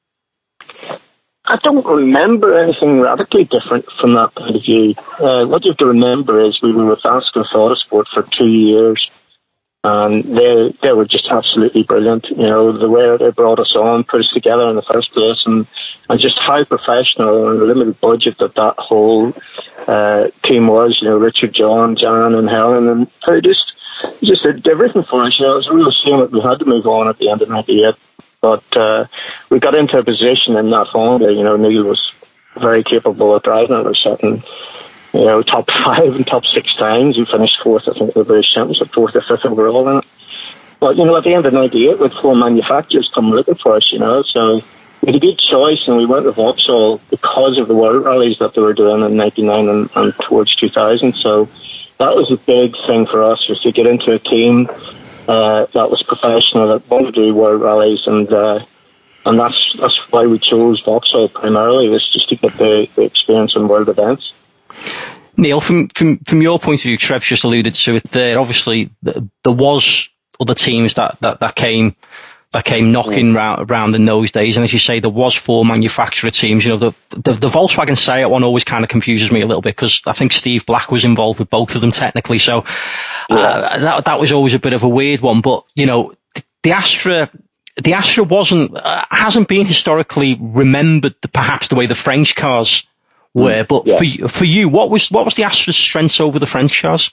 I don't remember anything radically different from that point of view. What you have to remember is we were with Asquith Autosport for 2 years, and they were just absolutely brilliant. You know, the way they brought us on, put us together in the first place, and just how professional and limited budget that whole team was. You know, Richard, John, Jan, and Helen, and they just did everything for us. You know, it was a real shame that we had to move on at the end of '98. But we got into a position in that Honda. You know, Neil was very capable of driving it. We're sitting, you know, top 5 and top 6 times. We finished 4th, I think, the British Championship, 4th or 5th overall in it. But, you know, at the end of '98, with 4 manufacturers come looking for us, you know, so we had a good choice, and we went with Vauxhall because of the World Rallies that they were doing in '99 and towards 2000. So that was a big thing for us, was to get into a team that was professional, that wanted to do World Rallies, and that's why we chose Vauxhall primarily, was just to get the experience in world events. Neil, from your point of view, Trev's just alluded to it there. Obviously, there was other teams that came knocking round in those days, and as you say, there was 4 manufacturer teams. You know, the Volkswagen Seat one always kind of confuses me a little bit, because I think Steve Black was involved with both of them technically, so that was always a bit of a weird one. But, you know, the Astra hasn't been historically remembered perhaps the way the French cars were. But for you, what was the Astra's strengths over the French cars?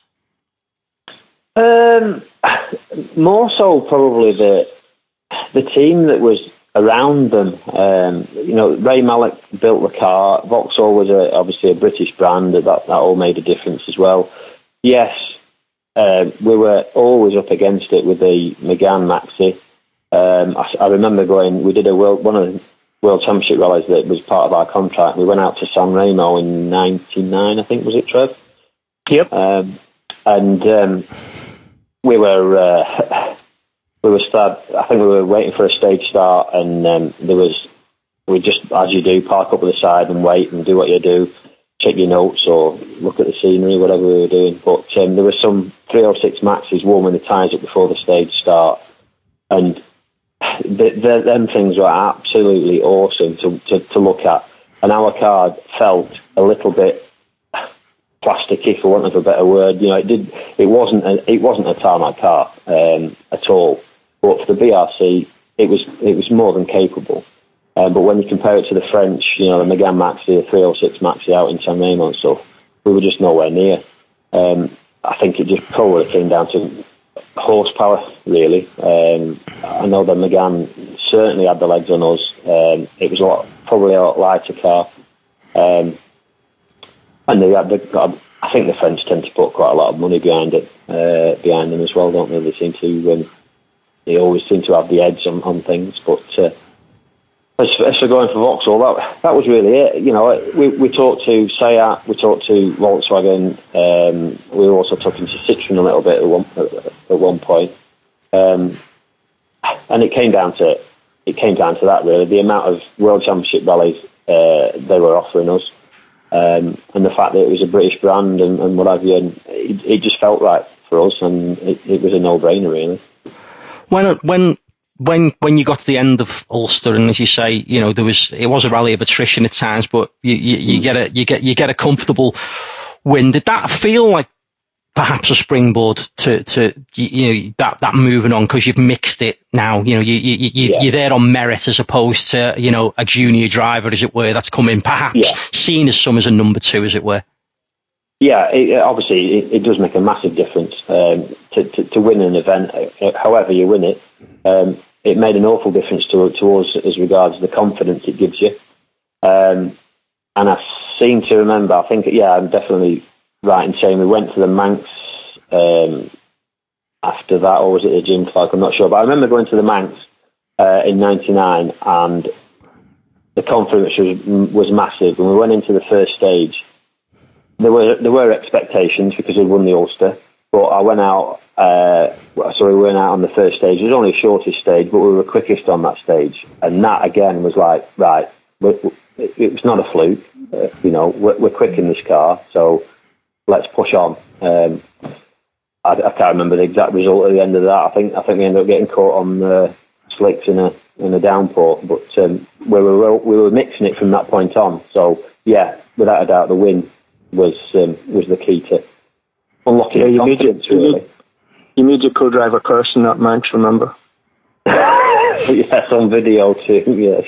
More so probably the team that was around them. You know, Ray Mallock built the car. Vauxhall was obviously a British brand. That all made a difference as well. Yes, we were always up against it with the Megane Maxi. I remember we did one of the World Championship rallies that was part of our contract. We went out to San Remo in '99, I think, was it, Trev? Yep. And we were waiting for a stage start, and we just, as you do, park up at the side and wait and do what you do, check your notes or look at the scenery, whatever we were doing. But there were some 306 Maxes warming the tyres up before the stage start, and them things were absolutely awesome to look at. And our car felt a little bit plasticky, for want of a better word. You know, it wasn't a tarmac car at all. But for the BRC, it was more than capable. But when you compare it to the French, you know, the Megane Maxi, the 306 Maxi out in San Remo and stuff, we were just nowhere near. I think it just probably came down to horsepower, really. I know the Megane certainly had the legs on us. It was probably a lot lighter car. And I think the French tend to put quite a lot of money behind them as well, don't they? They always seem to have the edge on things. But as for going for Vauxhall, that was really it. You know, we talked to Seat, we talked to Volkswagen. We were also talking to Citroën a little bit at one point, and it came down to that, really. The amount of World Championship rallies they were offering us, and the fact that it was a British brand and what have you, and it just felt right for us, and it was a no-brainer, really. When you got to the end of Ulster, and as you say, you know, it was a rally of attrition at times, but you get a comfortable win. Did that feel like perhaps a springboard to you know, that moving on, because you've mixed it now? You know, you're there on merit as opposed to, you know, a junior driver, as it were, that's come in perhaps seen as some as a number 2, as it were. Yeah, obviously it does make a massive difference to win an event, however you win it. It made an awful difference to us as regards the confidence it gives you. And I seem to remember, I think, I'm definitely right in saying we went to the Manx after that, or was it the Jim Clark? I'm not sure. But I remember going to the Manx in '99, and the confidence was massive. When we went into the first stage, there were expectations because we'd won the Ulster, But I went out. We went out on the first stage. It was only the shortest stage, but we were quickest on that stage. And that again was like, right, it was not a fluke. We're quick in this car, so let's push on. I can't remember the exact result at the end of that. I think we ended up getting caught on the slicks in a downpour, but we were mixing it from that point on. So yeah, without a doubt, the win was the key to unlocking confidence. You made your co-driver curse in that match, remember? Yes, on video too. Yes.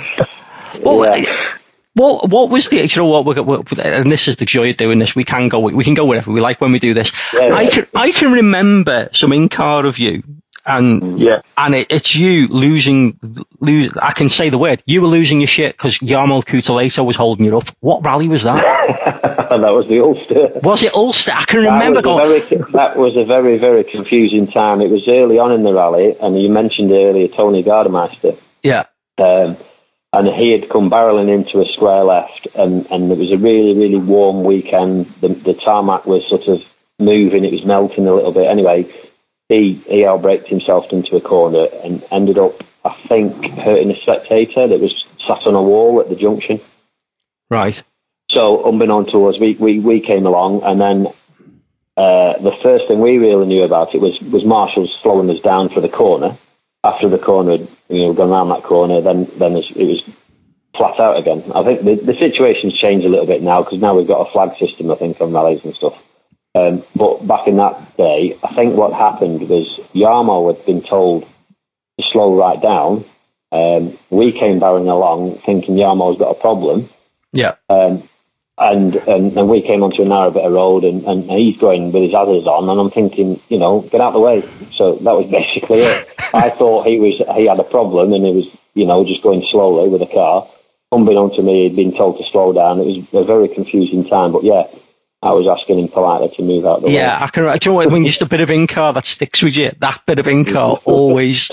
What was the? You know what? And this is the joy of doing this. We can go wherever we like when we do this. Yeah. I can remember some in-car of you, and it's you losing. I can say the word. You were losing your shit because Jarmo Kuteletto was holding you up. What rally was that? That was the Ulster. Was it Ulster? I can remember that was a very, very confusing time. It was early on in the rally, and you mentioned earlier Tony Gardemeister. Yeah. And he had come barreling into a square left, and it was a really, really warm weekend. The tarmac was sort of moving; it was melting a little bit. Anyway, he outbraked himself into a corner and ended up, I think, hurting a spectator that was sat on a wall at the junction. Right. So, unbeknown to us, we came along, and then the first thing we really knew about it was Marshall slowing us down for the corner. After the corner had gone around that corner, then it was flat out again. I think the situation's changed a little bit now because now we've got a flag system, I think, on rallies and stuff. But back in that day, I think what happened was Jarmo had been told to slow right down. We came barreling along thinking Jarmo's got a problem. Yeah. And we came onto a narrow bit of road, and he's going with his others on, and I'm thinking, get out of the way. So that was basically it. I thought he had a problem, and he was, just going slowly with the car. Unbeknown to me, he'd been told to slow down. It was a very confusing time, but yeah, I was asking him politely to move out the way. Yeah, I can. Do you know when just a bit of in-car that sticks with you? That bit of in-car always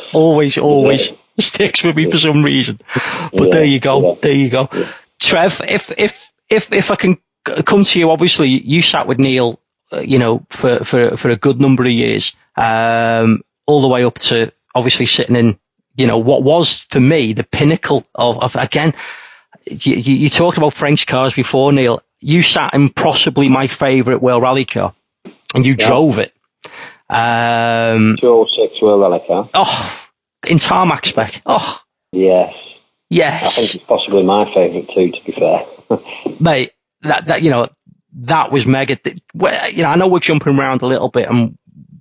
sticks with me for some reason. But there you go. Yeah. Trev, if I can come to you, obviously you sat with Neil, for a good number of years, all the way up to obviously sitting in, what was for me the pinnacle of again. You talked about French cars before, Neil. You sat in possibly my favourite World Rally car, and you drove it. 206 World Rally car. Oh, in tarmac spec. Oh, yes. Yes. I think it's possibly my favourite too, to be fair. Mate, that was mega. I know we're jumping around a little bit, and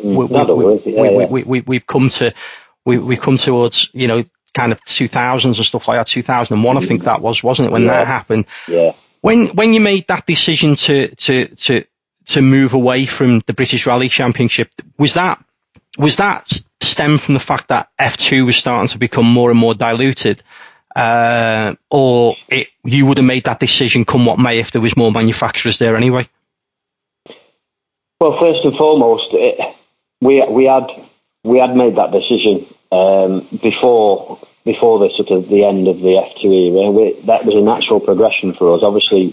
we've come towards kind of 2000s and stuff like that. 2001, I think that wasn't it when that happened? Yeah. When you made that decision to move away from the British Rally Championship, was that stem from the fact that F2 was starting to become more and more diluted? Or you would have made that decision come what may if there was more manufacturers there anyway? Well, first and foremost, we had made that decision before the sort of the end of the F2 era. That was a natural progression for us. Obviously,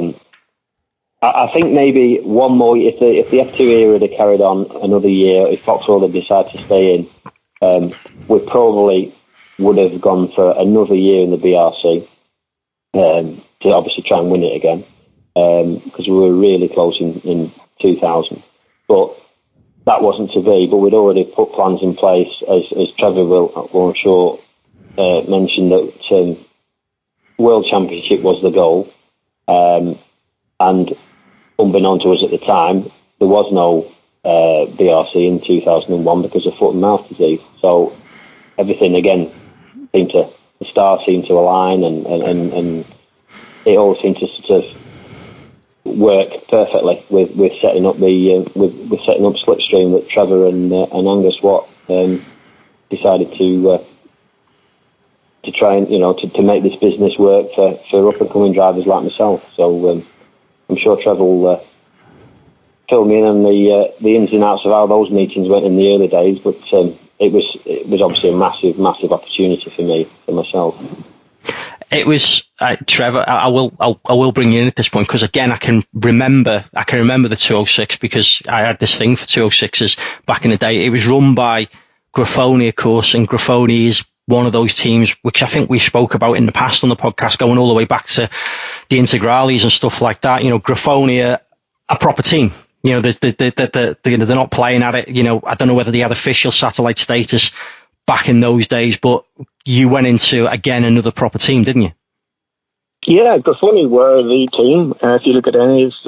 I think maybe one more. If the F2 era had carried on another year, if Vauxhall had decided to stay in, we probably would have gone for another year in the BRC to obviously try and win it again, because we were really close in 2000. But that wasn't to be. But we'd already put plans in place, as Trevor will I'm sure mention that World Championship was the goal, and unbeknown to us at the time, there was no BRC in 2001 because of foot and mouth disease. So everything again the stars seemed to align, and it all seemed to sort of work perfectly with setting up with setting up Slipstream that Trevor and Angus Watt decided to try and to make this business work for up and coming drivers like myself. So I'm sure Trevor will fill me in on the ins and outs of how those meetings went in the early days, but it was obviously a massive opportunity for myself. It was Trevor. I will bring you in at this point because again I can remember the 206 because I had this thing for 206s back in the day. It was run by Grafoni, of course, and Grafoni is one of those teams which I think we spoke about in the past on the podcast, going all the way back to the Integrales and stuff like that. You know, Grafoni are a proper team. You know, they're not playing at it. You know, I don't know whether they had official satellite status back in those days, but you went into, again, another proper team, didn't you? Yeah, Grafoni were the team. If you look at any of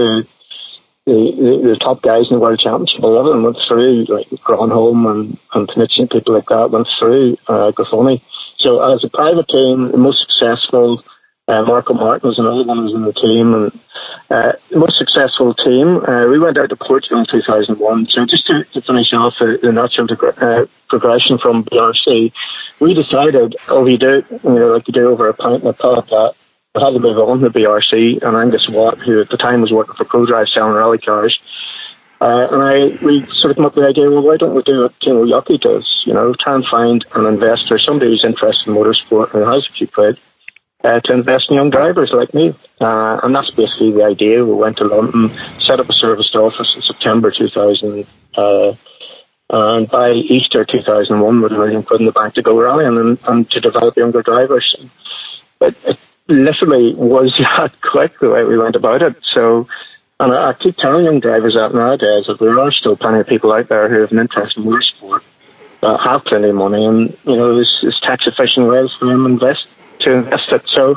the top guys in the World Championship, a lot of them went through, like Gronholm and Panizzi and people like that went through Grafoni. So as a private team, the most successful, Marco Martin was another one who was in the team, and the most successful team. We went out to Portugal in 2001. So just to finish off the natural progression from BRC, we decided, we do, like you do over a pint and a pub, that we had to move on to BRC, and Angus Watt, who at the time was working for ProDrive selling rally cars. We sort of came up with the idea, well, why don't we do what Timo Jockey does? Try and find an investor, somebody who's interested in motorsport and has a few quid, to invest in young drivers like me. And that's basically the idea. We went to London, set up a serviced office in September 2000, and by Easter 2001, we had £1 million in the bank to go rallying and to develop younger drivers. But it literally was that quick the way we went about it. So, and I keep telling young drivers that nowadays, that there are still plenty of people out there who have an interest in motorsport, have plenty of money, and there's tax efficient ways for them to invest it. So,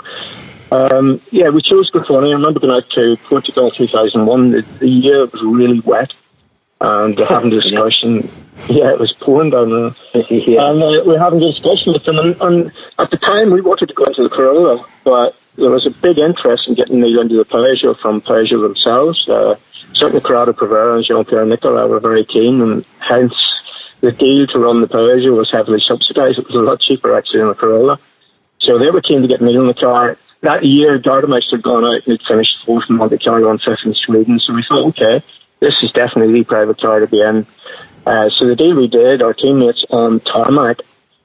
we chose Grafoni. I remember going out to Portugal 2001. The year was really wet, and having a discussion. Yeah, it was pouring down there. And we're having a discussion with them. And at the time, we wanted to go into the Corolla, but there was a big interest in getting me into the Peugeot from Peugeot themselves. Certainly, Corrado Provera and Jean-Pierre Nicolas were very keen, and hence the deal to run the Peugeot was heavily subsidised. It was a lot cheaper, actually, than the Corolla. So they were keen to get me in the car. That year, Gardemeister had gone out and he'd finished fourth in Monte Carlo and fifth in Sweden. So we thought, okay, this is definitely the private car to be in. So the deal we did, our teammates on tarmac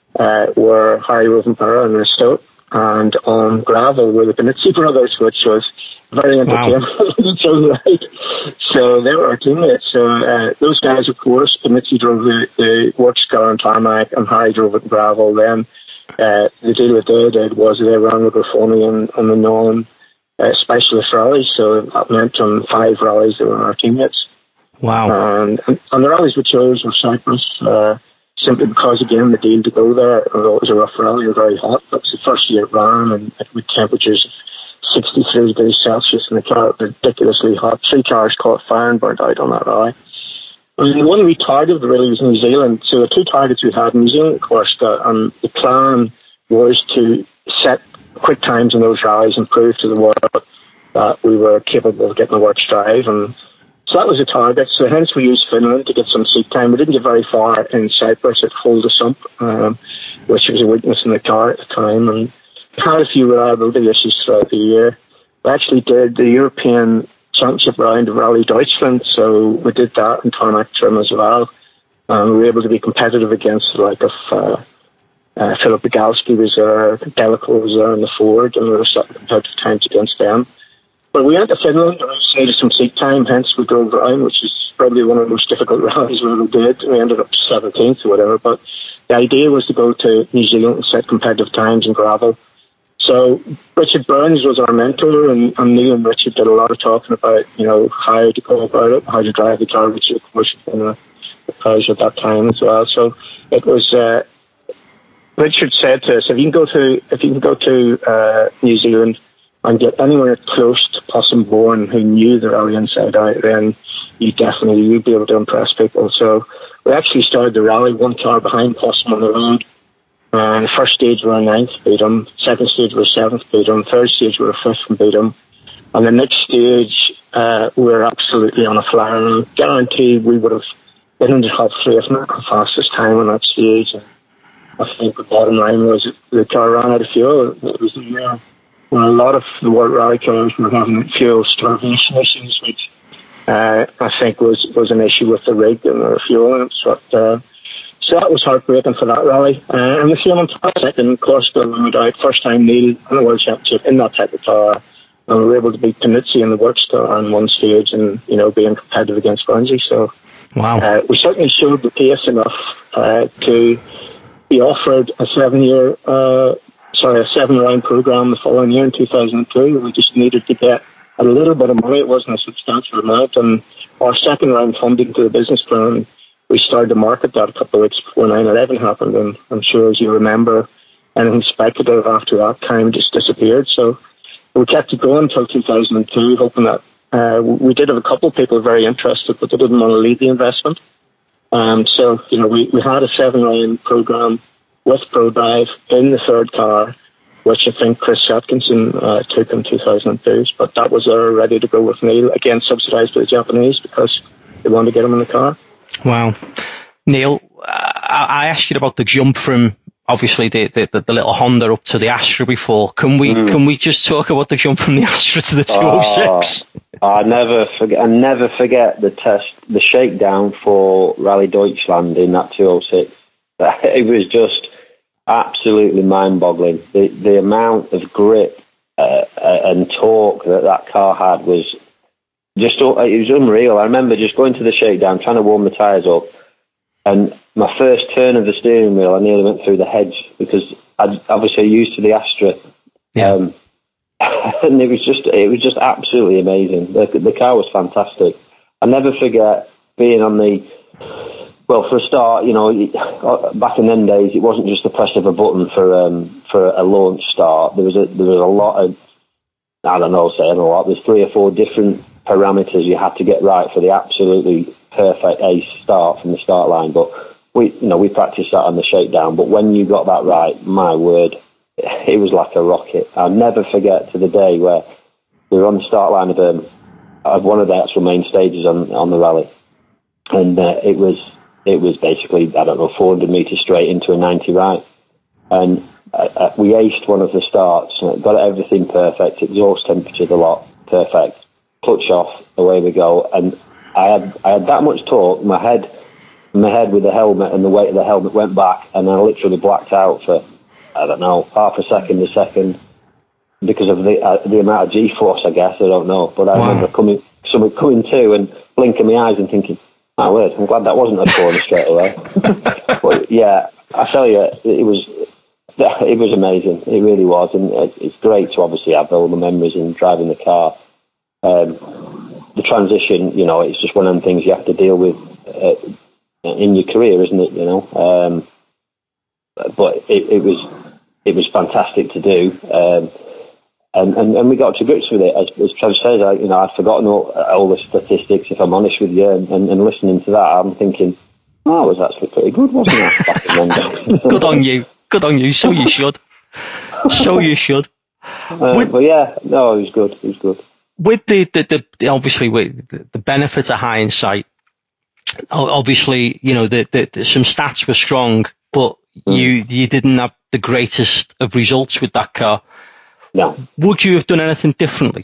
were Harry Rovanpera and Risto, and on gravel were the Panizzi brothers, which was very entertaining in its own right. So they were our teammates. So those guys, of course, Panizzi drove the works car on tarmac and Harry drove it in gravel. Then the deal that they did was they ran with Grafoni on the non-specialist rallies. So that meant on 5 rallies they were our teammates. Wow. And the rallies we chose were Cyprus, simply because, again, the deal to go there, although it was a rough rally, or very hot. That was the first year it ran, and with temperatures of 63 degrees Celsius, and the car ridiculously hot. 3 cars caught fire and burnt out on that rally. And the one we targeted really was New Zealand. So the 2 targets we had in New Zealand, of course, and the plan was to set quick times in those rallies and prove to the world that we were capable of getting a works drive. And so that was a target. So hence we used Finland to get some seat time. We didn't get very far in Cyprus. It pulled us up, which was a weakness in the car at the time. And had a few reliability issues throughout the year. We actually did the European Championship round of Rally Deutschland, so we did that in tarmac trim as well. And we were able to be competitive against the like of Philip Bogalski was there, Delacour was there in the Ford, and we were setting competitive times against them. But we went to Finland and we needed some seat time, hence we drove around, which is probably one of the most difficult rallies we ever did. We ended up 17th or whatever, but the idea was to go to New Zealand and set competitive times in gravel. So Richard Burns was our mentor, and Neil and Richard did a lot of talking about, how to go about it, how to drive the car, which of course was in the Peugeot at that time as well. So it was, Richard said to us, if you can go to New Zealand and get anywhere close to Possum Bourne who knew the rally inside out, then you'd be able to impress people. So we actually started the rally 1 car behind Possum on the road. And the first stage we were 9th, beat him. Second stage we were 7th, beat him. Third stage we were 5th and beat him. And the next stage we were absolutely on a flyer. And I guarantee we would have been in the top 3, if not the fastest time on that stage. And I think the bottom line was the car ran out of fuel. It was the year when a lot of the World Rally cars were having fuel starvation issues, which I think was an issue with the rig and the fuel. So So that was heartbreaking for that rally. And the same on second, Corsica went out. First time Neil in the World Championship in that type of car. And we were able to beat Panizzi in the works car on one stage and, being competitive against Guernsey. So wow. We certainly showed the pace enough to be offered a 7-round program the following year in 2002. We just needed to get a little bit of money. It wasn't a substantial amount. And our second round funding to the business plan, we started to market that a couple of weeks before 9/11 happened. And I'm sure, as you remember, anything speculative after that time just disappeared. So we kept it going until 2002, hoping that we did have a couple of people very interested, but they didn't want to lead the investment. So we had a 7-round program with ProDrive in the third car, which I think Chris Atkinson took in 2002. But that was ready to go with Neil, again subsidised by the Japanese because they wanted to get him in the car. Wow. Neil, I asked you about the jump from obviously the little Honda up to the Astra before. Can we just talk about the jump from the Astra to the 206? I never forget the shakedown for Rally Deutschland in that 206. It was just absolutely mind-boggling. The amount of grip and torque that car had was it was unreal. I remember just going to the shakedown, trying to warm the tyres up, and my first turn of the steering wheel, I nearly went through the hedge because I'd obviously used to the Astra. Yeah. And it was just absolutely amazing. The car was fantastic. I never forget being on for a start, back in them days, it wasn't just the press of a button for a launch start. There was a lot of, there's 3 or 4 different parameters you had to get right for the absolutely perfect ace start from the start line. But we practiced that on the shakedown. But when you got that right, my word, it was like a rocket. I'll never forget to the day where we were on the start line of one of the actual main stages on the rally, and it was basically 400 meters straight into a 90 right, and we aced one of the starts, got everything perfect, exhaust temperature the lot perfect, clutch off, away we go, and I had that much torque. My head with the helmet and the weight of the helmet went back, and I literally blacked out for half a second, because of the amount of G-force, I guess. I don't know. But I remember coming to and blinking my eyes and thinking, my word, I'm glad that wasn't a corner straight away. But yeah, I tell you, it was amazing. It really was. And it's great to obviously have all the memories in driving the car. The transition, it's just one of the things you have to deal with in your career, isn't it? But it was fantastic to do, and we got to grips with it. As Trev says, I'd forgotten all the statistics. If I'm honest with you, and listening to that, I'm thinking, it was actually pretty good, wasn't it? Back in then. Good on you. So you should. But yeah, no, it was good. It was good. With the obviously with the benefits of hindsight, obviously some stats were strong, but you didn't have the greatest of results with that car. No. Would you have done anything differently?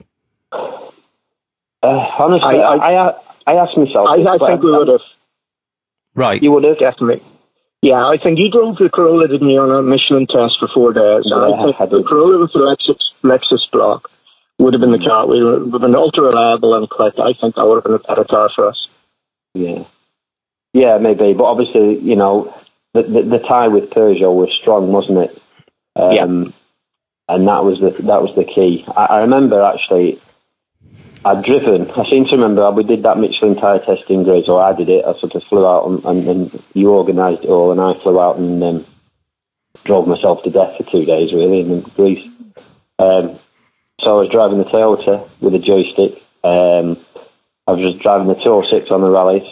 Honestly, I asked myself. I think we would have. Right. You would have, definitely. Yeah, I think you drove the Corolla, didn't you, on a Michelin test for 4 days. Yeah, I think the Corolla with the Lexus block would have been the car. We would have been ultra reliable and quick. I think that would have been a better car for us. Yeah. Yeah, maybe. But obviously, the tie with Peugeot was strong, wasn't it? Yeah. And that was the key. I remember actually, I seem to remember we did that Michelin tyre testing grid, or I did it. I sort of flew out and you organised it all, and I flew out and drove myself to death for 2 days really in Greece. So I was driving the Toyota with a joystick. I was just driving the 206 on the rallies.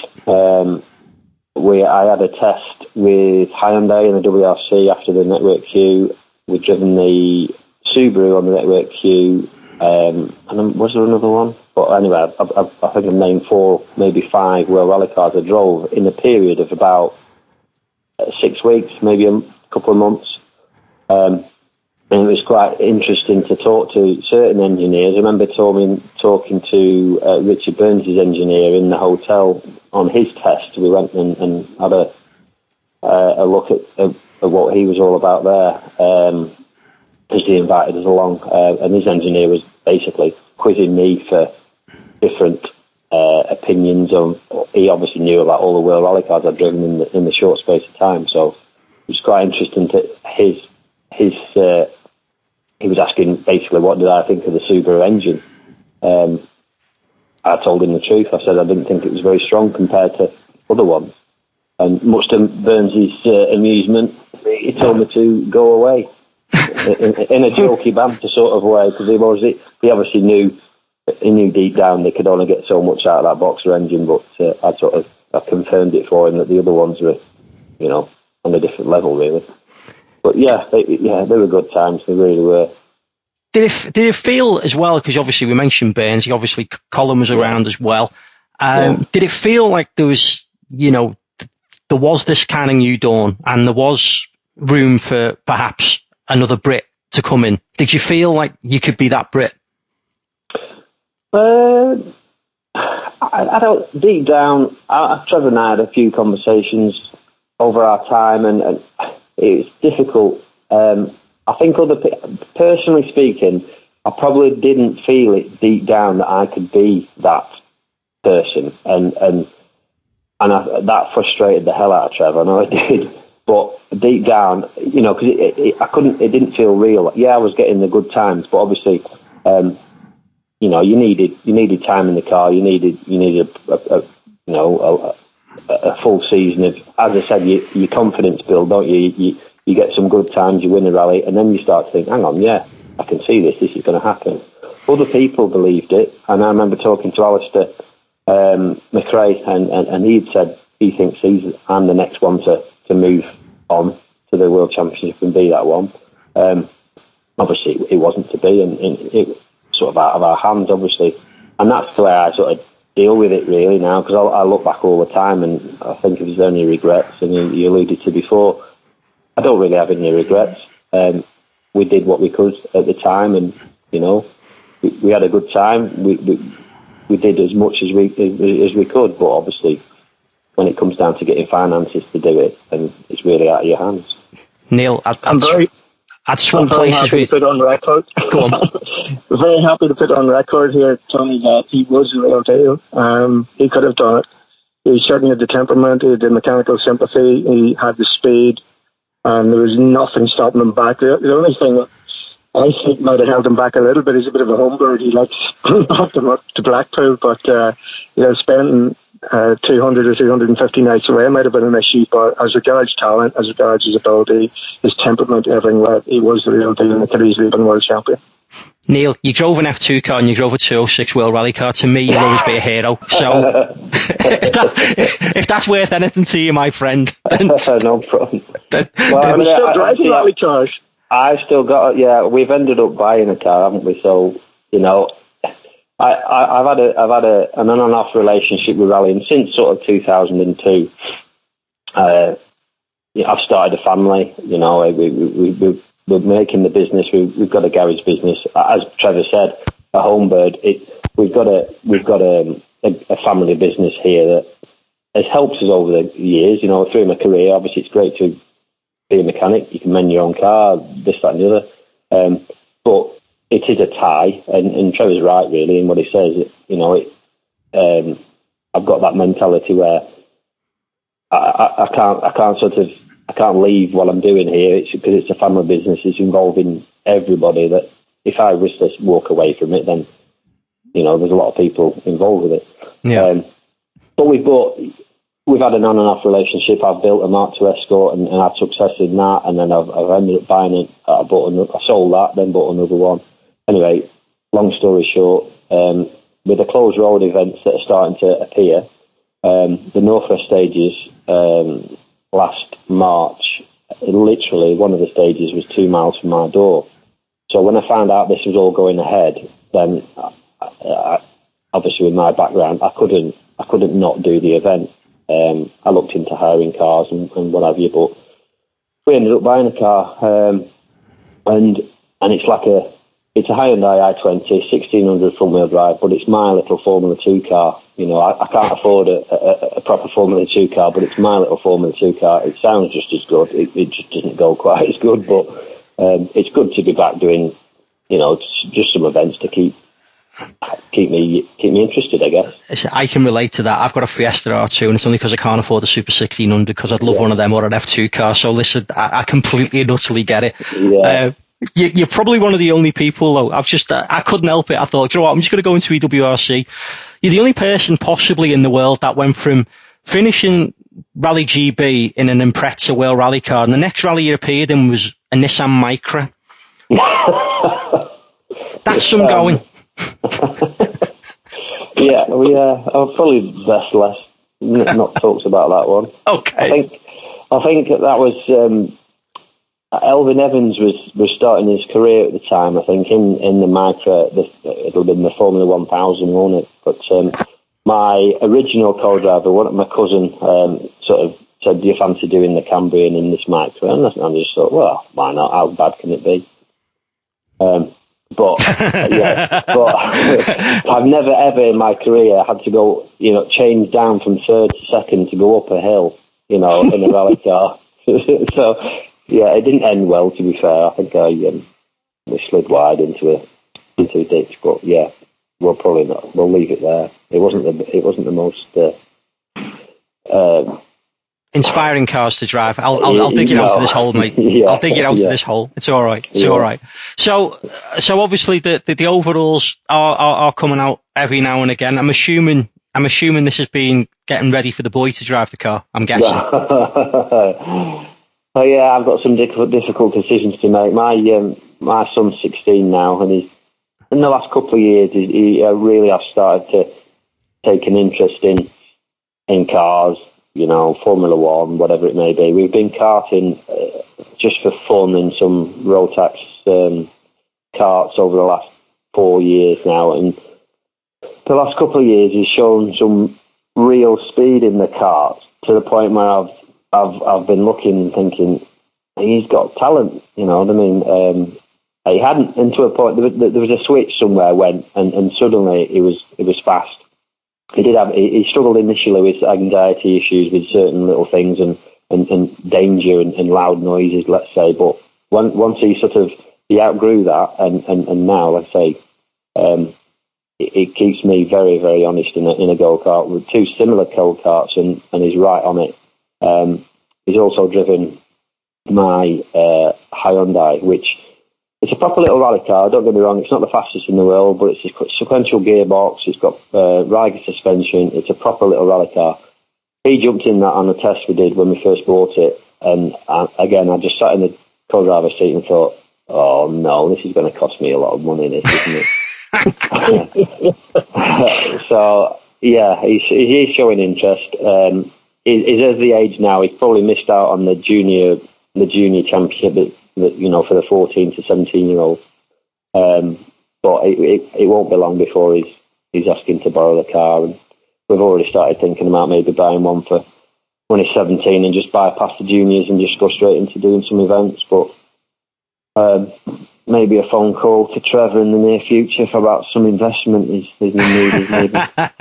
I had a test with Hyundai and the WRC after the Network Q. We'd driven the Subaru on the Network Q, and then, was there another one? But anyway, I think the main 4, maybe 5 World Rally cars I drove in a period of about 6 weeks, maybe a couple of months. And it was quite interesting to talk to certain engineers. I remember talking to Richard Burns' engineer in the hotel on his test. We went and had a look at what he was all about there, because he invited us along, and his engineer was basically quizzing me for different opinions on. He obviously knew about all the World Rally cars I'd driven in the short space of time, so it was quite interesting to his. He was asking basically what did I think of the Subaru engine. I told him the truth. I said I didn't think it was very strong compared to other ones. And much to Burns' amusement, he told me to go away in a jokey banter sort of way, because he obviously knew deep down they could only get so much out of that Boxer engine. But I confirmed it for him that the other ones were, on a different level really. But they were good times. They really were. Did it feel as well, because obviously we mentioned Burns, obviously Colin was around as well. Did it feel like there was, there was this kind of new dawn and there was room for perhaps another Brit to come in? Did you feel like you could be that Brit? I don't, deep down, Trevor and I had a few conversations over our time, and it's difficult. I think personally speaking, I probably didn't feel it deep down that I could be that person, and that frustrated the hell out of Trevor. I know it did, but deep down, because it didn't feel real. Yeah, I was getting the good times, but obviously, you needed time in the car. You needed a full season of, as I said, your confidence build, don't you? You get some good times, you win a rally, and then you start to think, hang on, I can see this is going to happen. Other people believed it, and I remember talking to Alistair McRae, and he'd said he thinks I'm the next one to move on to the World Championship and be that one. Obviously, it wasn't to be, and it was sort of out of our hands, obviously. And that's the way I sort of deal with it, really, now, because I look back all the time, and I think if there's any regrets, and you alluded to before, I don't really have any regrets. We did what we could at the time, and we had a good time. We did as much as we could, but obviously, when it comes down to getting finances to do it, and it's really out of your hands. Neil, I'd swung places with. Put on record. Go on. Very happy to put on record here, Tony, that he was the real deal. He could have done it. He certainly had the temperament. He had the mechanical sympathy. He had the speed. And there was nothing stopping him back. The only thing that I think might have held him back a little bit, he's a bit of a homebird. He likes to knock them up to Blackpool, but spending 200 or 250 nights away might have been an issue. But as regards talent, as regards his ability, his temperament, everything, he was the real deal, and he could easily have been world champion. Neil, you drove an F2 car and you drove a 206 World Rally car. To me, you'll always be a hero. So, if that's worth anything to you, my friend, then no problem. I'm still driving rally cars. I've still got. Yeah, we've ended up buying a car, haven't we? So I've had an on and off relationship with rallying since sort of 2002. I've started a family. We're making the business. We've got a garage business, as Trevor said, a homebird. We've got a family business here that has helped us over the years. Through my career, obviously it's great to be a mechanic. You can mend your own car, this, that, and the other. But it is a tie, and Trevor's right really in what he says. I've got that mentality where I can't leave what I'm doing here. It's because it's a family business. It's involving everybody. That if I was to walk away from it, then there's a lot of people involved with it. Yeah. But we've had an on and off relationship. I've built a Mark II Escort and had success in that, and then I've ended up buying it. I sold that, then bought another one. Anyway, long story short, with the closed road events that are starting to appear, the Northwest stages. Last March, literally one of the stages was 2 miles from my door. So when I found out this was all going ahead, then obviously with my background, I couldn't not do the event. I looked into hiring cars and what have you, but we ended up buying a car, and it's like it's a Hyundai i20, 1600 front wheel drive, but it's my little Formula 2 car. You know, I can't afford a proper Formula 2 car, but it's my little Formula 2 car. It sounds just as good. It just doesn't go quite as good, but it's good to be back doing, you know, just some events to keep me interested, I guess. I can relate to that. I've got a Fiesta R2, and it's only because I can't afford the Super 1600, because I'd love one of them or an F2 car. So listen, I completely and utterly get it. Yeah. You're probably one of the only people, though. I couldn't help it. I thought, you know what, I'm just going to go into EWRC. You're the only person possibly in the world that went from finishing Rally GB in an Impreza World Rally car, and the next rally you appeared in was a Nissan Micra. That's some going. Yeah, I'll probably best not talk about that one. Okay. I think that was Elvin Evans was starting his career at the time. I think in the Micra, it'll have been the Formula 1000, won't it? But my original co-driver, my cousin, sort of said, "Do you fancy doing the Cambrian in this Micra?" And I just thought, well, why not? How bad can it be? But I've never ever in my career had to go, you know, change down from third to second to go up a hill, you know, in a rally car. So yeah, it didn't end well, to be fair. I think we slid wide into a ditch, but yeah, we'll probably not. We'll leave it there. It wasn't the most inspiring cars to drive. I'll dig it out of this hole, mate. I'll dig it out of this hole. It's all right. It's all right. So obviously the overalls are coming out every now and again. I'm assuming this has been getting ready for the boy to drive the car, I'm guessing. Oh yeah, I've got some difficult decisions to make. My son's 16 now, and in the last couple of years he really has started to take an interest in cars. You know, Formula One, whatever it may be. We've been karting just for fun in some Rotax karts over the last 4 years now, and the last couple of years he's shown some real speed in the karts to the point where I've been looking and thinking he's got talent. You know what I mean? He hadn't, and to a point there was a switch somewhere went, and suddenly it was fast. He struggled initially with anxiety issues with certain little things and danger and loud noises, let's say. But once he outgrew that, and now, let's say, it keeps me very, very honest in a go-kart with two similar go-karts, and he's right on it. He's also driven my Hyundai, which it's a proper little rally car, don't get me wrong, it's not the fastest in the world, but it's a sequential gearbox, it's got Riga suspension, it's a proper little rally car. He jumped in that on a test we did when we first bought it, and again, I just sat in the co-driver's seat and thought, oh no, this is going to cost me a lot of money, this, isn't it? So, yeah, he's showing interest. He's at the age now, he's probably missed out on the junior championship, you know, for the 14 to 17-year-olds. But it won't be long before he's asking to borrow the car, and we've already started thinking about maybe buying one for when he's 17 and just bypass the juniors and just go straight into doing some events. But maybe a phone call to Trevor in the near future for about some investment is needed, maybe.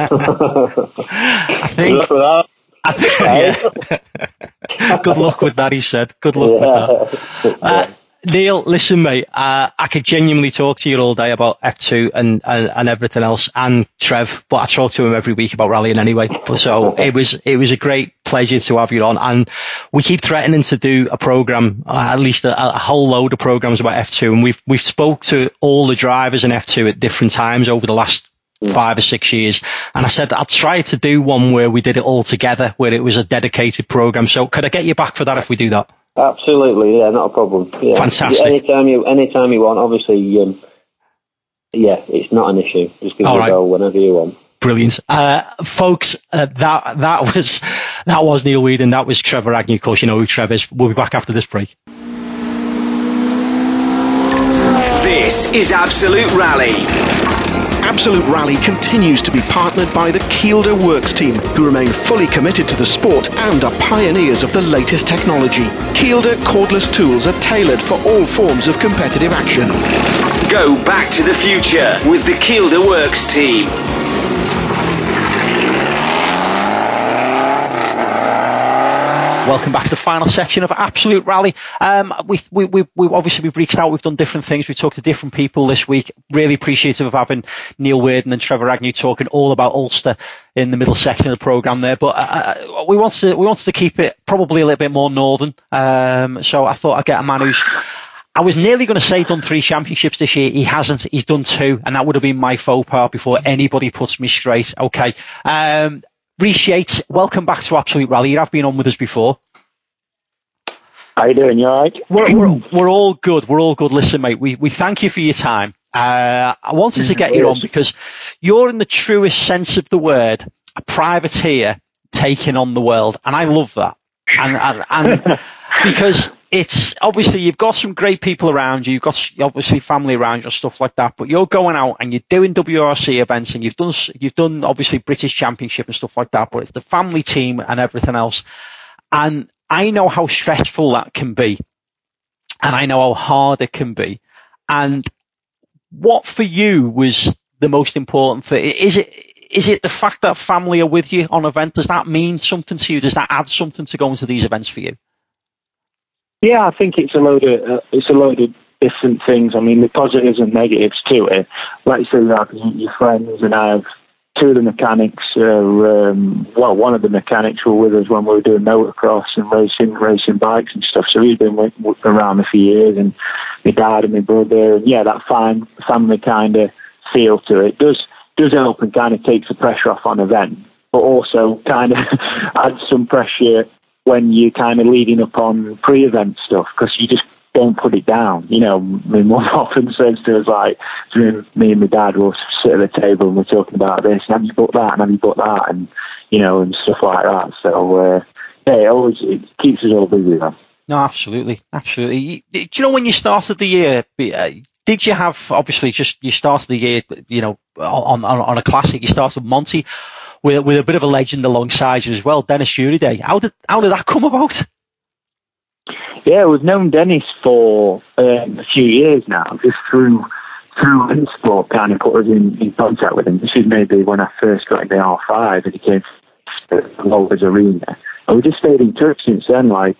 I think, yeah. Good luck with that, he said. Good luck with that. Neil, listen, mate, I could genuinely talk to you all day about F2 and everything else, and Trev, but I talk to him every week about rallying anyway. So it was a great pleasure to have you on, and we keep threatening to do a program, at least a whole load of programs about F2, and we've spoke to all the drivers in F2 at different times over the last 5 or 6 years, and I said I'd try to do one where we did it all together, where it was a dedicated program. So could I get you back for that if we do that? Absolutely, yeah, not a problem. Yeah. Fantastic. Anytime you want, obviously, yeah, it's not an issue. Just give me a go whenever you want. Brilliant. Folks, that was Neil Wheadon, that was Trevor Agnew. Of course, you know who Trev is. We'll be back after this break. This is Absolute Rally. Absolute Rally continues to be partnered by the Kielder Works team, who remain fully committed to the sport and are pioneers of the latest technology. Kielder cordless tools are tailored for all forms of competitive action. Go back to the future with the Kielder Works team. Welcome back to the final section of Absolute Rally. We've reached out, we've done different things, we've talked to different people this week. Really appreciative of having Neil Worden and Trevor Agnew talking all about Ulster in the middle section of the programme there. But we wanted to keep it probably a little bit more northern. So I thought I'd get a man who's, I was nearly going to say done 3 championships this year. He hasn't. He's done 2, and that would have been my faux pas before anybody puts me straight. Okay. Rhys Yates, welcome back to Absolute Rally. You have been on with us before. How you doing? You all right? We're all good. We're all good. Listen, mate, we thank you for your time. I wanted to get you on because you're, in the truest sense of the word, a privateer taking on the world, and I love that. And because it's obviously you've got some great people around you, you've got obviously family around you and stuff like that, but you're going out and you're doing WRC events, and you've done obviously British Championship and stuff like that, but it's the family team and everything else. And I know how stressful that can be, and I know how hard it can be. And what for you was the most important thing? Is it the fact that family are with you on event? Does that mean something to you? Does that add something to going to these events for you? Yeah, I think it's a load of different things. I mean, the positives and negatives to it. Like you say, you have your friends, and I have 2 of the mechanics. One of the mechanics were with us when we were doing motocross and racing bikes and stuff. So he's been around for years, and my dad and my brother, and yeah, that family kind of feel to it does help and kind of takes the pressure off on event, but also kind of adds some pressure when you're kind of leading up on pre-event stuff, because you just don't put it down. You know, my mum often says to us, like, me and my dad will sit at the table and we're talking about this, and have you booked that, and have you booked that, and, you know, and stuff like that. So, it keeps us all busy, though. No, absolutely. Do you know, when you started the year, did you have, obviously, you started the year, you know, on a classic, you started Monty, with a bit of a legend alongside you as well, Dennis Uriday. How did that come about? Yeah, we've known Dennis for a few years now, just through Intersport kind of put us in contact with him. This is maybe when I first got in the R5 and he came to the Lowers Arena. And we just stayed in touch since then, like,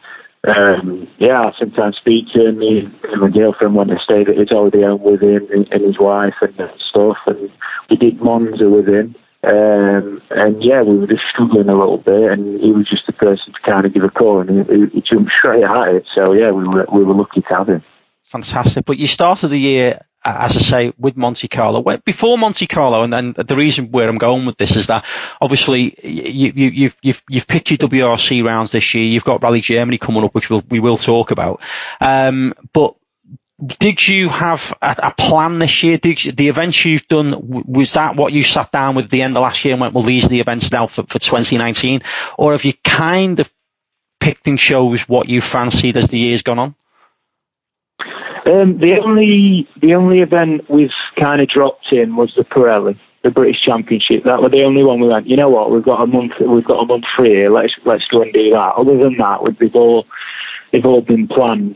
I sometimes speak to him. Me and my girlfriend went to stay at his holiday home with him and his wife and stuff, and we did Monza with him. We were just struggling a little bit, and he was just the person to kind of give a call, and he jumped straight at it. So yeah, we were lucky to have him. Fantastic. But you started the year, as I say, with Monte Carlo. Before Monte Carlo, and then the reason where I'm going with this is that obviously you've picked your WRC rounds this year. You've got Rally Germany coming up, which we will talk about. But did you have a plan this year? The events you've done, was that what you sat down with at the end of last year and went, well, these are the events now for 2019? Or have you kind of picked and chose what you fancied as the year's gone on? The only event we've kind of dropped in was the Pirelli, the British Championship. That was the only one we went, you know what, we've got a month free here, let's go and do that. Other than that, they've all been planned.